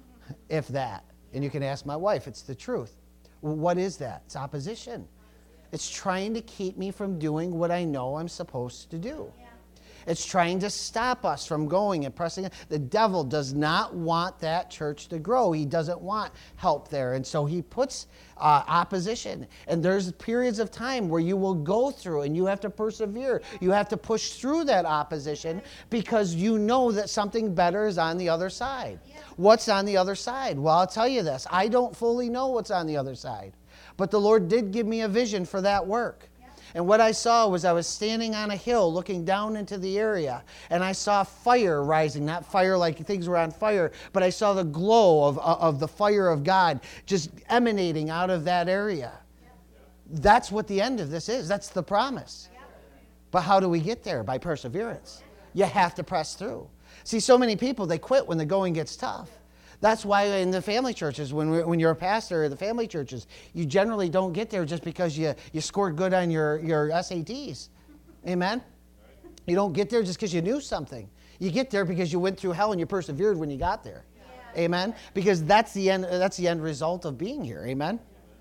if that. And you can ask my wife, it's the truth. Well, what is that? It's opposition. It's trying to keep me from doing what I know I'm supposed to do. Yeah. It's trying to stop us from going and pressing. The devil does not want that church to grow. He doesn't want help there. And so he puts uh, opposition. And there's periods of time where you will go through and you have to persevere. You have to push through that opposition because you know that something better is on the other side. Yeah. What's on the other side? Well, I'll tell you this. I don't fully know what's on the other side. But the Lord did give me a vision for that work. Yeah. And what I saw was I was standing on a hill looking down into the area, and I saw fire rising, not fire like things were on fire, but I saw the glow of, of the fire of God just emanating out of that area. Yeah. That's what the end of this is. That's the promise. Yeah. But how do we get there? By perseverance. You have to press through. See, so many people, they quit when the going gets tough. That's why in the family churches, when we're, when you're a pastor of the family churches, you generally don't get there just because you, you scored good on your, your S A Ts. Amen? You don't get there just because you knew something. You get there because you went through hell and you persevered when you got there. Yeah. Amen? Because that's the end, that's the end result of being here. Amen?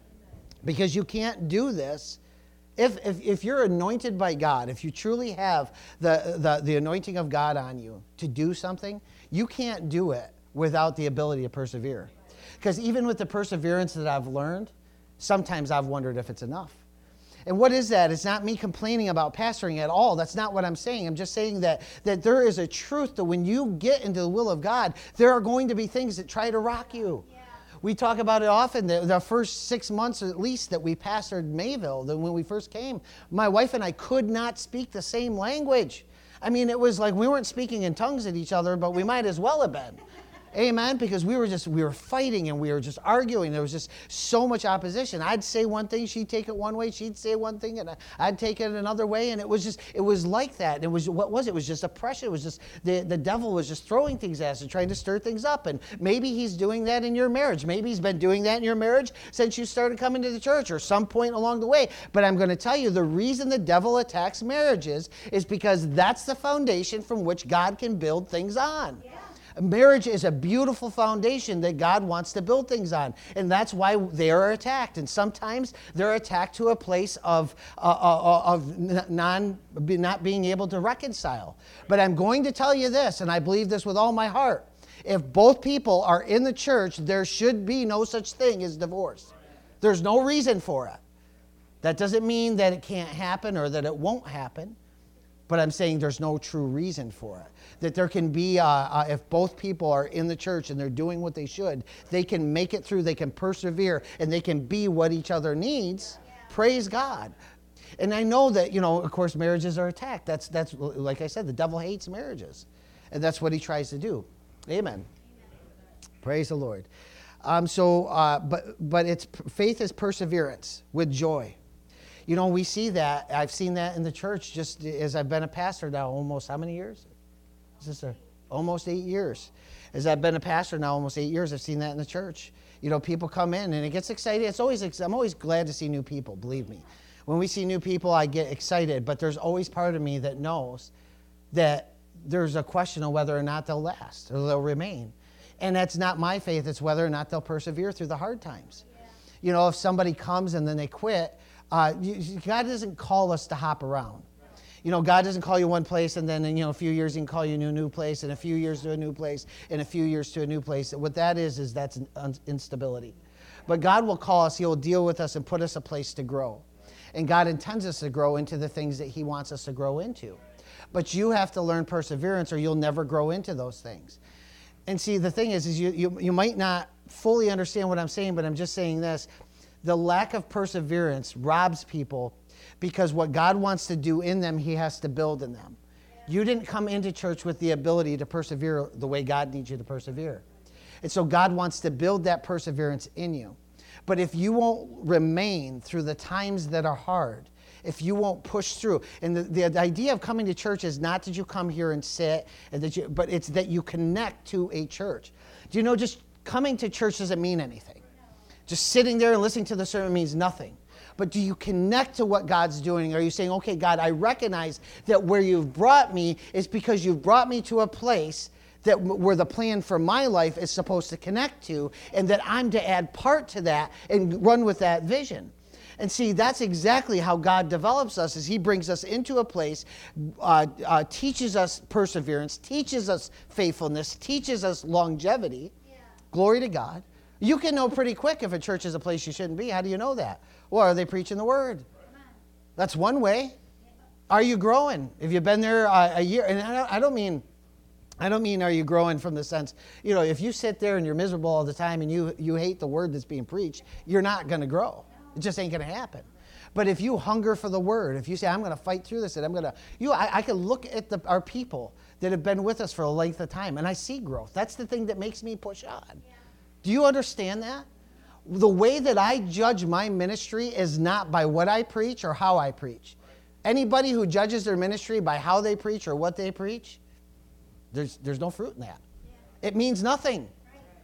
Because you can't do this. If, if, if you're anointed by God, if you truly have the, the, the anointing of God on you to do something, you can't do it without the ability to persevere. Because even with the perseverance that I've learned, sometimes I've wondered if it's enough. And what is that? It's not me complaining about pastoring at all. That's not what I'm saying. I'm just saying that, that there is a truth that when you get into the will of God, there are going to be things that try to rock you. Yeah. We talk about it often. The, the first six months at least that we pastored Mayville, then when we first came, my wife and I could not speak the same language. I mean, it was like we weren't speaking in tongues at each other, but we might as well have been. Amen? Because we were just, we were fighting and we were just arguing. There was just so much opposition. I'd say one thing, she'd take it one way, she'd say one thing, and I'd take it another way. And it was just, it was like that. It was, what was it? It was just oppression. It was just, the, the devil was just throwing things at us and trying to stir things up. And maybe he's doing that in your marriage. Maybe he's been doing that in your marriage since you started coming to the church or some point along the way. But I'm going to tell you, the reason the devil attacks marriages is because that's the foundation from which God can build things on. Yeah. Marriage is a beautiful foundation that God wants to build things on. And that's why they are attacked. And sometimes they're attacked to a place of, uh, uh, of non, not being able to reconcile. But I'm going to tell you this, and I believe this with all my heart. If both people are in the church, there should be no such thing as divorce. There's no reason for it. That doesn't mean that it can't happen or that it won't happen. But I'm saying there's no true reason for it. That there can be, uh, uh, if both people are in the church and they're doing what they should, they can make it through, they can persevere, and they can be what each other needs. Yeah. Praise God. And I know that, you know, of course, marriages are attacked. That's, that's like I said, the devil hates marriages. And that's what he tries to do. Amen. Amen. Praise the Lord. Um, so, uh, but, but it's, faith is perseverance with joy. You know, we see that. I've seen that in the church just as I've been a pastor now almost how many years? Is this a, almost eight years. As I've been a pastor now almost eight years, I've seen that in the church. You know, people come in and it gets excited. It's always, I'm always glad to see new people, believe me. When we see new people, I get excited, but there's always part of me that knows that there's a question of whether or not they'll last or they'll remain. And that's not my faith. It's whether or not they'll persevere through the hard times. Yeah. You know, if somebody comes and then they quit, Uh, you, God doesn't call us to hop around. You know, God doesn't call you one place and then in, you know, a few years he can call you to a new place and a few years to a new place and a few years to a new place. What that is, is that's an instability. But God will call us, he'll deal with us and put us a place to grow. And God intends us to grow into the things that he wants us to grow into. But you have to learn perseverance or you'll never grow into those things. And see, the thing is, is you, you, you might not fully understand what I'm saying, but I'm just saying this. The lack of perseverance robs people because what God wants to do in them, he has to build in them. You didn't come into church with the ability to persevere the way God needs you to persevere. And so God wants to build that perseverance in you. But if you won't remain through the times that are hard, if you won't push through, and the, the idea of coming to church is not that you come here and sit, and that you, but it's that you connect to a church. Do you know, just coming to church doesn't mean anything. Just sitting there and listening to the sermon means nothing. But do you connect to what God's doing? Are you saying, okay, God, I recognize that where you've brought me is because you've brought me to a place that where the plan for my life is supposed to connect to, and that I'm to add part to that and run with that vision. And see, that's exactly how God develops us, is he brings us into a place, uh, uh, teaches us perseverance, teaches us faithfulness, teaches us longevity. Yeah. Glory to God. You can know pretty quick if a church is a place you shouldn't be. How do you know that? Well, are they preaching the word? That's one way. Are you growing? Have you been there uh, a year? And I don't mean, I don't mean are you growing from the sense, you know, if you sit there and you're miserable all the time and you, you hate the word that's being preached, you're not going to grow. It just ain't going to happen. But if you hunger for the word, if you say, I'm going to fight through this, and I'm going to, you, I, I can look at the, our people that have been with us for a length of time, and I see growth. That's the thing that makes me push on. Yeah. Do you understand that? The way that I judge my ministry is not by what I preach or how I preach. Anybody who judges their ministry by how they preach or what they preach, there's, there's no fruit in that. It means nothing.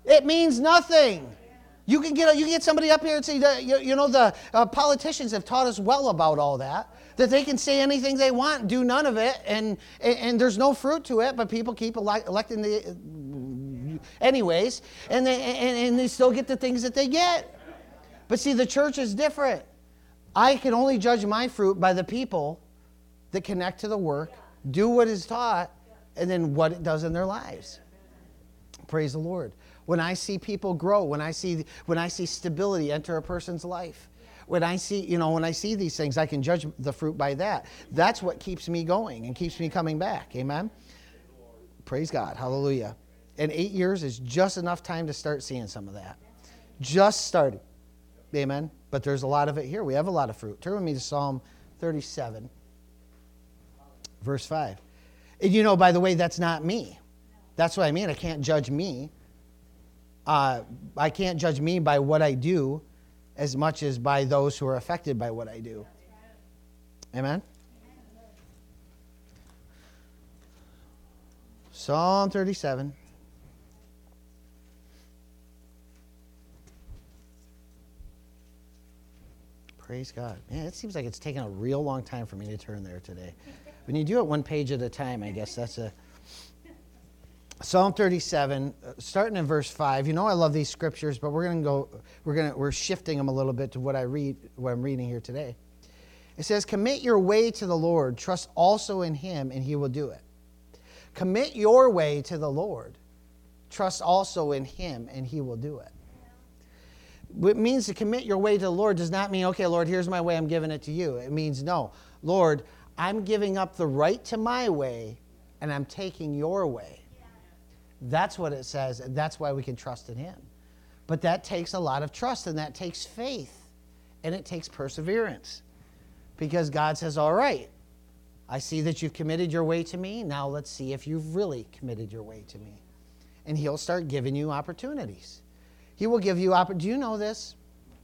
It means nothing. You can get you can get somebody up here and say, that, you, you know, the uh, politicians have taught us well about all that, that they can say anything they want, do none of it, and and, and there's no fruit to it, but people keep elect, electing the anyways, and they and, and they still get the things that they get. But see, the church is different. I can only judge my fruit by the people that connect to the work, do what is taught, and then what it does in their lives. Praise the Lord. When I see people grow, when I see when I see stability enter a person's life, when I see, you know, when I see these things, I can judge the fruit by that. That's what keeps me going and keeps me coming back. Amen. Praise God. Hallelujah. And eight years is just enough time to start seeing some of that. Just starting. Amen. But there's a lot of it here. We have a lot of fruit. Turn with me to Psalm thirty-seven, verse five. And you know, by the way, that's not me. That's what I mean. I can't judge me. Uh, I can't judge me by what I do as much as by those who are affected by what I do. Amen? Psalm thirty-seven. Praise God. Man, it seems like it's taken a real long time for me to turn there today. When you do it one page at a time, I guess that's a... Psalm thirty-seven, starting in verse five. You know I love these scriptures, but we're going to go, we're going to, we're shifting them a little bit to what I read, what I'm reading here today. It says, commit your way to the Lord, trust also in him, and he will do it. Commit your way to the Lord, trust also in him, and he will do it. What it means to commit your way to the Lord does not mean, okay, Lord, here's my way, I'm giving it to you. It means, no, Lord, I'm giving up the right to my way, and I'm taking your way. That's what it says, and that's why we can trust in him. But that takes a lot of trust, and that takes faith, and it takes perseverance. Because God says, all right, I see that you've committed your way to me. Now let's see if you've really committed your way to me. And he'll start giving you opportunities. He will give you opportunities. Do you know this?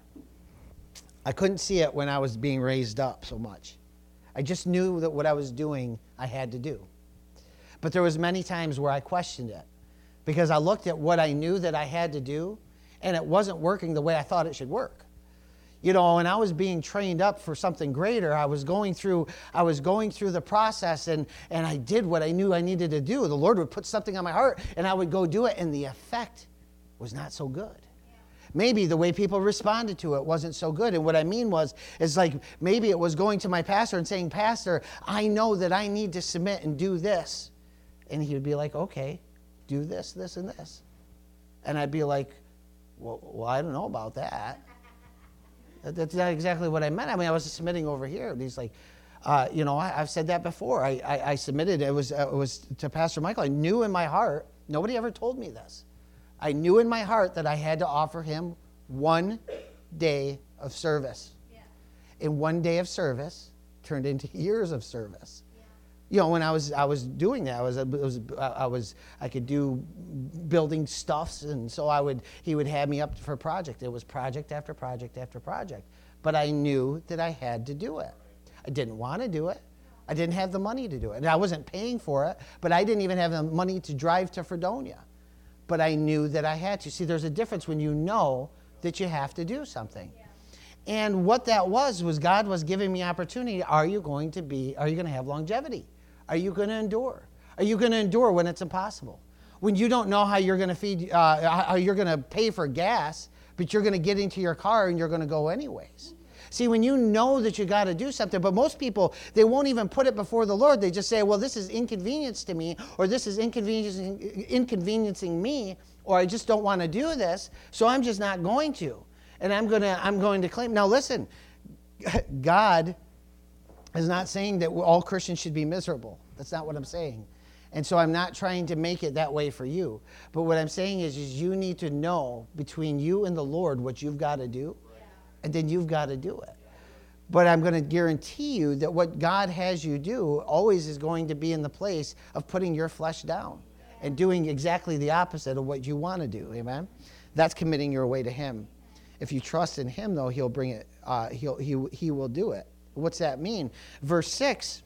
I couldn't see it when I was being raised up so much. I just knew that what I was doing, I had to do. But there was many times where I questioned it. Because I looked at what I knew that I had to do, and it wasn't working the way I thought it should work. You know, and I was being trained up for something greater. I was going through, I was going through the process, and, and I did what I knew I needed to do. The Lord would put something on my heart, and I would go do it, and the effect was not so good. Maybe the way people responded to it wasn't so good. And what I mean was, is like maybe it was going to my pastor and saying, Pastor, I know that I need to submit and do this. And he would be like, okay, do this, this, and this. And I'd be like, well, well I don't know about that. That's not exactly what I meant. I mean, I was submitting over here. And he's like, uh, you know, I, I've said that before. I, I, I submitted. It was, uh, it was to Pastor Michael. I knew in my heart, nobody ever told me this. I knew in my heart that I had to offer him one day of service. Yeah. And one day of service turned into years of service. Yeah. You know, when I was I was doing that, I was, I was I was I could do building stuffs, and so I would he would have me up for a project. It was project after project after project. But I knew that I had to do it. I didn't want to do it. I didn't have the money to do it. And I wasn't paying for it, but I didn't even have the money to drive to Fredonia. But I knew that I had to. See, there's a difference when you know that you have to do something. Yeah. And what that was, was God was giving me opportunity. Are you going to be, are you going to have longevity? Are you going to endure? Are you going to endure when it's impossible? When you don't know how you're going to feed, uh, how you're going to pay for gas, but you're going to get into your car and you're going to go anyways. See, when you know that you got to do something, but most people, they won't even put it before the Lord. They just say, well, this is inconvenience to me, or this is inconveniencing, inconveniencing me, or I just don't want to do this, so I'm just not going to. And I'm going to, I'm going to claim. Now, listen, God is not saying that all Christians should be miserable. That's not what I'm saying. And so I'm not trying to make it that way for you. But what I'm saying is, is you need to know between you and the Lord what you've got to do. And then you've got to do it. But I'm going to guarantee you that what God has you do always is going to be in the place of putting your flesh down and doing exactly the opposite of what you want to do. Amen? That's committing your way to him. If you trust in him, though, he'll bring it. Uh, he'll, he, he will do it. What's that mean? Verse six.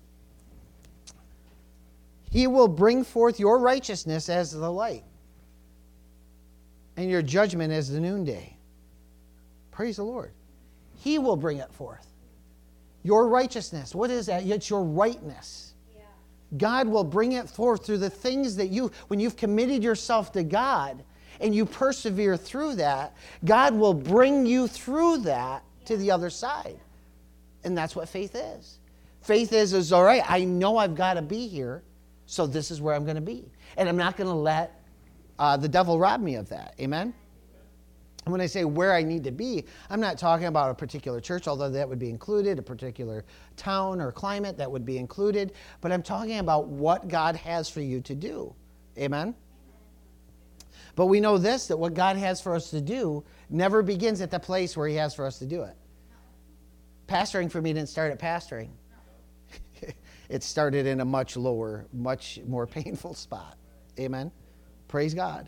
He will bring forth your righteousness as the light. and your judgment as the noonday. Praise the Lord. He will bring it forth. Your righteousness, what is that? It's your rightness. Yeah. God will bring it forth through the things that you, when you've committed yourself to God and you persevere through that, God will bring you through that yeah. to the other side. And that's what faith is. Faith is, is all right, I know I've got to be here, so this is where I'm going to be. And I'm not going to let uh, the devil rob me of that. Amen? And when I say where I need to be, I'm not talking about a particular church, although that would be included, a particular town or climate that would be included, but I'm talking about what God has for you to do. Amen? But we know this, that what God has for us to do never begins at the place where he has for us to do it. Pastoring for me didn't start at pastoring. It started in a much lower, much more painful spot. Amen? Praise God.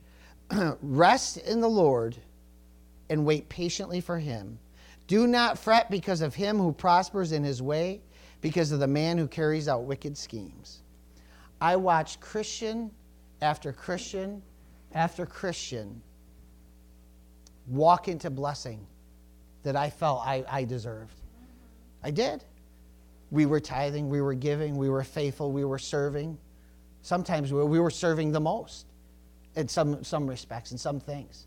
Rest in the Lord and wait patiently for him. Do not fret because of him who prospers in his way, because of the man who carries out wicked schemes. I watched Christian after Christian after Christian walk into blessing that I felt I, I deserved. I did. We were tithing, we were giving, we were faithful, we were serving. Sometimes we were serving the most. In some, some respects, in some things.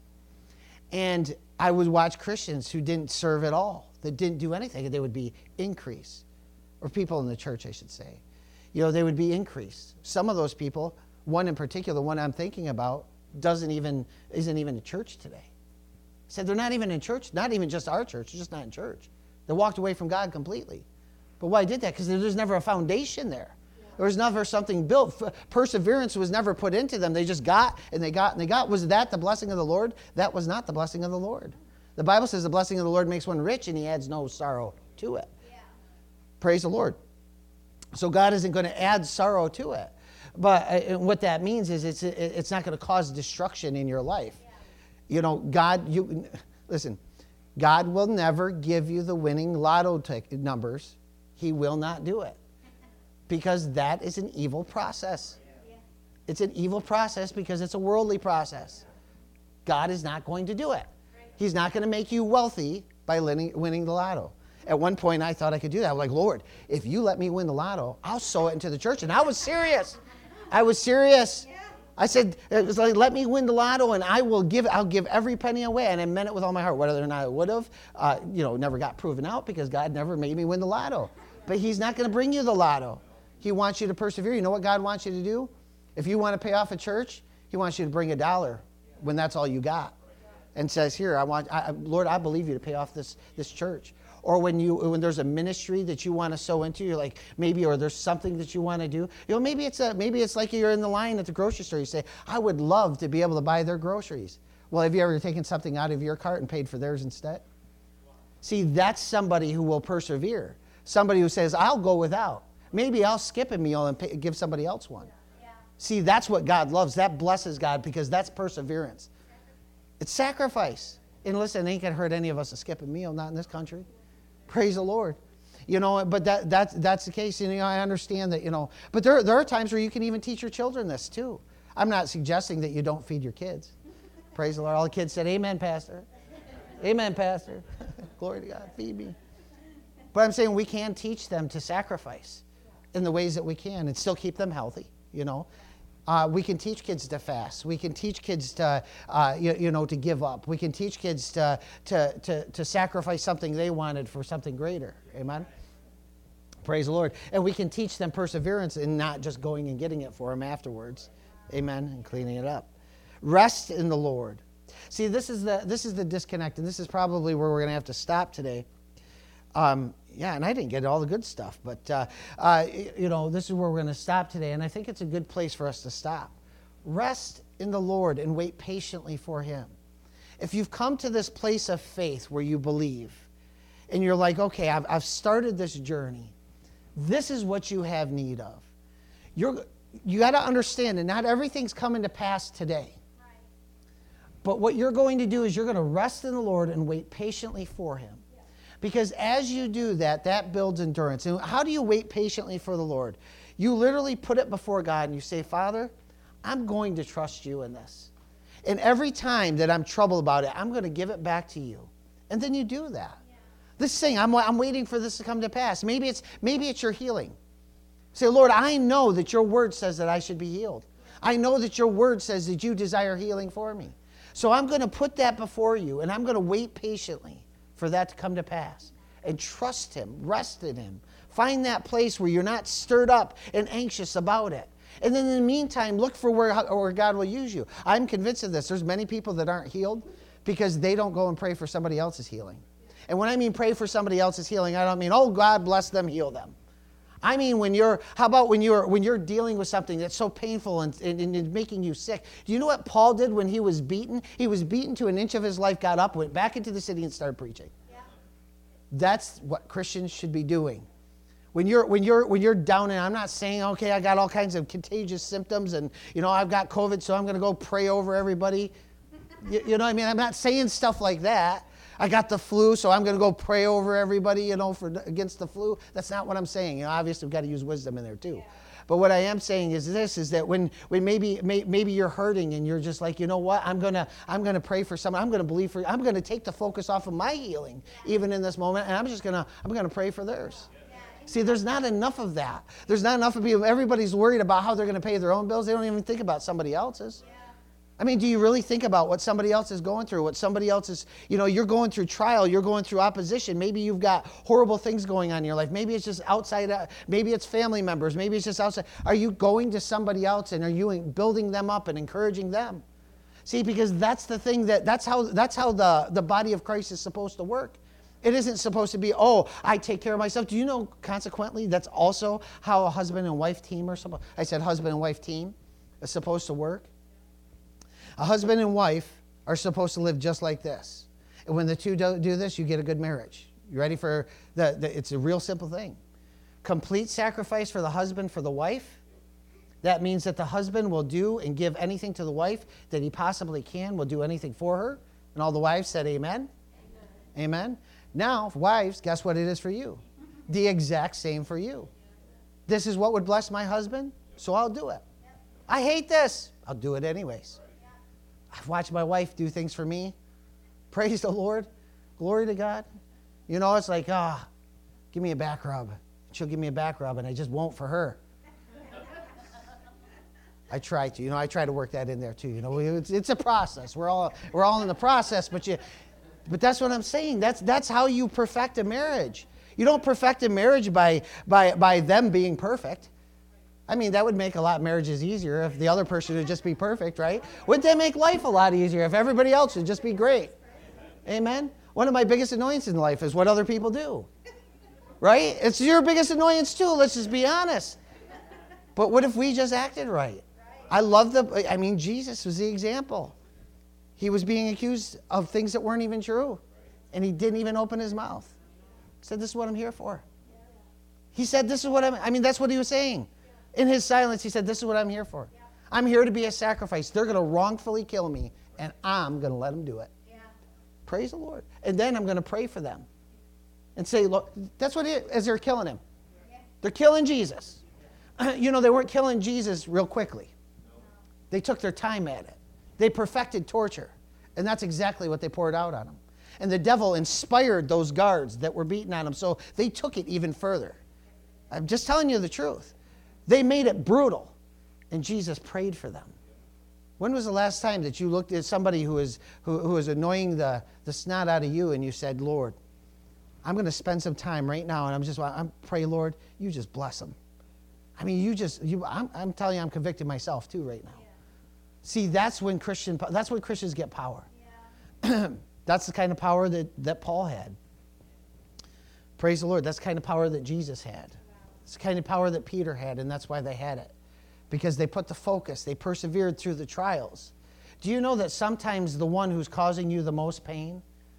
And I would watch Christians who didn't serve at all, that didn't do anything, and they would be increased. Or people in the church, I should say. You know, they would be increased. Some of those people, one in particular, one I'm thinking about, doesn't even, isn't even in church today. Said they're not even in church, not even just our church, they're just not in church. They walked away from God completely. But why did that? Because there's never a foundation there. There was never something built. Perseverance was never put into them. They just got and they got and they got. Was that the blessing of the Lord? That was not the blessing of the Lord. The Bible says the blessing of the Lord makes one rich and he adds no sorrow to it. Yeah. Praise the Lord. So God isn't going to add sorrow to it. But uh, what that means is it's it's not going to cause destruction in your life. Yeah. You know, God, you listen, God will never give you the winning lotto t- numbers. He will not do it. Because that is an evil process. Yeah. It's an evil process because it's a worldly process. God is not going to do it. Right. He's not going to make you wealthy by winning, winning the lotto. At one point, I thought I could do that. I'm like, Lord, if you let me win the lotto, I'll sow it into the church. And I was serious. I was serious. Yeah. I said, it was like, let me win the lotto and I will give, I'll give every penny away. And I meant it with all my heart. Whether or not I would have, uh, you know, never got proven out because God never made me win the lotto. But he's not going to bring you the lotto. He wants you to persevere. You know what God wants you to do? If you want to pay off a church, he wants you to bring a dollar when that's all you got. And says, here, I want, I, Lord, I believe you to pay off this, this church. Or when you when there's a ministry that you want to sow into, you're like, maybe, or there's something that you want to do. You know, maybe it's a maybe it's like you're in the line at the grocery store. You say, I would love to be able to buy their groceries. Well, have you ever taken something out of your cart and paid for theirs instead? See, that's somebody who will persevere. Somebody who says, I'll go without. Maybe I'll skip a meal and pay, give somebody else one. Yeah. See, that's what God loves. That blesses God because that's perseverance. It's sacrifice. And listen, it ain't going to hurt any of us to skip a meal, not in this country. Praise the Lord. You know, but that, that, that's the case. And, you know, I understand that, you know. But there, there are times where you can even teach your children this, too. I'm not suggesting that you don't feed your kids. Praise the Lord. All the kids said, amen, Pastor. Amen, Pastor. Glory to God. Feed me. But I'm saying we can teach them to sacrifice in the ways that we can and still keep them healthy, you know. Uh, we can teach kids to fast. We can teach kids to, uh, you, you know, to give up. We can teach kids to, to, to, to sacrifice something they wanted for something greater. Amen? Praise the Lord. And we can teach them perseverance and not just going and getting it for them afterwards. Amen? And cleaning it up. Rest in the Lord. See, this is the, this is the disconnect, and this is probably where we're going to have to stop today. Um, yeah, and I didn't get all the good stuff, but, uh, uh, you know, this is where we're going to stop today, and I think it's a good place for us to stop. Rest in the Lord and wait patiently for him. If you've come to this place of faith where you believe, and you're like, okay, I've, I've started this journey, this is what you have need of. You're, you got to understand that not everything's coming to pass today. Right. But what you're going to do is you're going to rest in the Lord and wait patiently for him. Because as you do that, that builds endurance. And how do you wait patiently for the Lord? You literally put it before God and you say, Father, I'm going to trust you in this. And every time that I'm troubled about it, I'm going to give it back to you. And then you do that. Yeah. This thing, I'm, I'm waiting for this to come to pass. Maybe it's, maybe it's your healing. Say, Lord, I know that your word says that I should be healed. I know that your word says that you desire healing for me. So I'm going to put that before you, and I'm going to wait patiently for that to come to pass. And trust him, rest in him. Find that place where you're not stirred up and anxious about it. And then in the meantime, look for where, where God will use you. I'm convinced of this. There's many people that aren't healed because they don't go and pray for somebody else's healing. And when I mean pray for somebody else's healing, I don't mean, oh, God bless them, heal them. I mean, when you're, how about when you're, when you're dealing with something that's so painful and, and, and making you sick? Do you know what Paul did when he was beaten? He was beaten to an inch of his life, got up, went back into the city and started preaching. Yeah. That's what Christians should be doing. When you're, when you're, when you're down, and I'm not saying, okay, I got all kinds of contagious symptoms and, you know, I've got COVID, so I'm going to go pray over everybody. You, you know what I mean? I'm not saying stuff like that. I got the flu, so I'm going to go pray over everybody, you know, for against the flu. That's not what I'm saying. You know, obviously, we've got to use wisdom in there, too. Yeah. But what I am saying is this, is that when, when maybe, may, maybe you're hurting and you're just like, you know what, I'm going to I'm gonna pray for someone. I'm going to believe for, I'm going to take the focus off of my healing, even in this moment, and I'm just going to, I'm going to pray for theirs. See, there's not enough of that. There's not enough of people. Everybody's worried about how they're going to pay their own bills. They don't even think about somebody else's. Yeah. I mean, do you really think about what somebody else is going through, what somebody else is, you know, you're going through trial, you're going through opposition. Maybe you've got horrible things going on in your life. Maybe it's just outside, uh, maybe it's family members. Maybe it's just outside. Are you going to somebody else and are you building them up and encouraging them? See, because that's the thing that, that's how, that's how the, the body of Christ is supposed to work. It isn't supposed to be, oh, I take care of myself. Do you know, consequently, that's also how a husband and wife team are supposed, I said husband and wife team is supposed to work. A husband and wife are supposed to live just like this. And when the two do, do this, you get a good marriage. You ready for, the, the? It's a real simple thing. Complete sacrifice for the husband for the wife. That means that the husband will do and give anything to the wife that he possibly can, will do anything for her. And all the wives said amen. Amen. Amen. Now, wives, guess what it is for you? The exact same for you. This is what would bless my husband, so I'll do it. I hate this. I'll do it anyways. I've watched my wife do things for me. Praise the Lord. Glory to God. You know, it's like, ah, oh, give me a back rub. She'll give me a back rub, and I just won't for her. I try to. You know, I try to work that in there too. You know, it's, it's a process. We're all we're all in the process, but you, but that's what I'm saying. That's that's how you perfect a marriage. You don't perfect a marriage by by by them being perfect. I mean, that would make a lot of marriages easier if the other person would just be perfect, right? Wouldn't that make life a lot easier if everybody else would just be great? Amen? One of my biggest annoyances in life is what other people do, right? It's your biggest annoyance too, let's just be honest. But what if we just acted right? I love the, I mean, Jesus was the example. He was being accused of things that weren't even true, and he didn't even open his mouth. He said, this is what I'm here for. He said, this is what I'm, I mean, that's what he was saying. In his silence, he said, this is what I'm here for. Yeah. I'm here to be a sacrifice. They're going to wrongfully kill me, and I'm going to let them do it. Yeah. Praise the Lord. And then I'm going to pray for them and say, look, that's what it is, as they're killing him. Yeah. They're killing Jesus. You know, they weren't killing Jesus real quickly. No. They took their time at it. They perfected torture, and that's exactly what they poured out on him. And the devil inspired those guards that were beating on him, so they took it even further. I'm just telling you the truth. They made it brutal, and Jesus prayed for them. When was the last time that you looked at somebody who is who, who is annoying the, the snot out of you, and you said, Lord, I'm going to spend some time right now, and I'm just I'm pray, Lord, you just bless them. I mean, you just you. I'm, I'm telling you, I'm convicted myself too right now. Yeah. See, that's when Christian that's when Christians get power. Yeah. That's the kind of power that, that Paul had. Praise the Lord. That's the kind of power that Jesus had. It's the kind of power that Peter had, and that's why they had it. Because they put the focus. They persevered through the trials. Do you know that sometimes the one who's causing you the most pain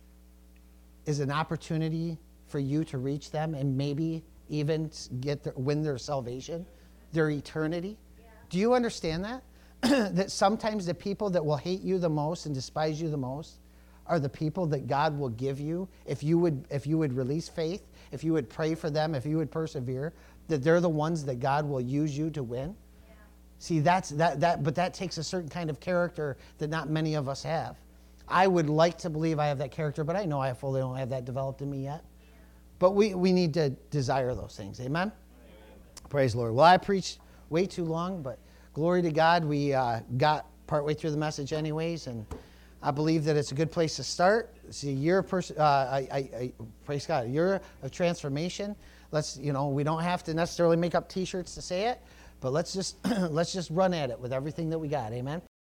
is an opportunity for you to reach them and maybe even get their, win their salvation, their eternity? Yeah. Do you understand that? That sometimes the people that will hate you the most and despise you the most are the people that God will give you if you would if you would release faith, if you would pray for them, if you would persevere, that they're the ones that God will use you to win. Yeah. See, that's that that but that takes a certain kind of character that not many of us have. I would like to believe I have that character, but I know I fully don't have that developed in me yet. But we, we need to desire those things. Amen? Amen. Praise the Lord. Well, I preached way too long, but glory to God. We uh, got partway through the message anyways, and I believe that it's a good place to start. It's a year of pers- uh, I, I, I, praise God, a year of transformation. Let's, you know, we don't have to necessarily make up T-shirts to say it, but let's just let's just run at it with everything that we got. Amen.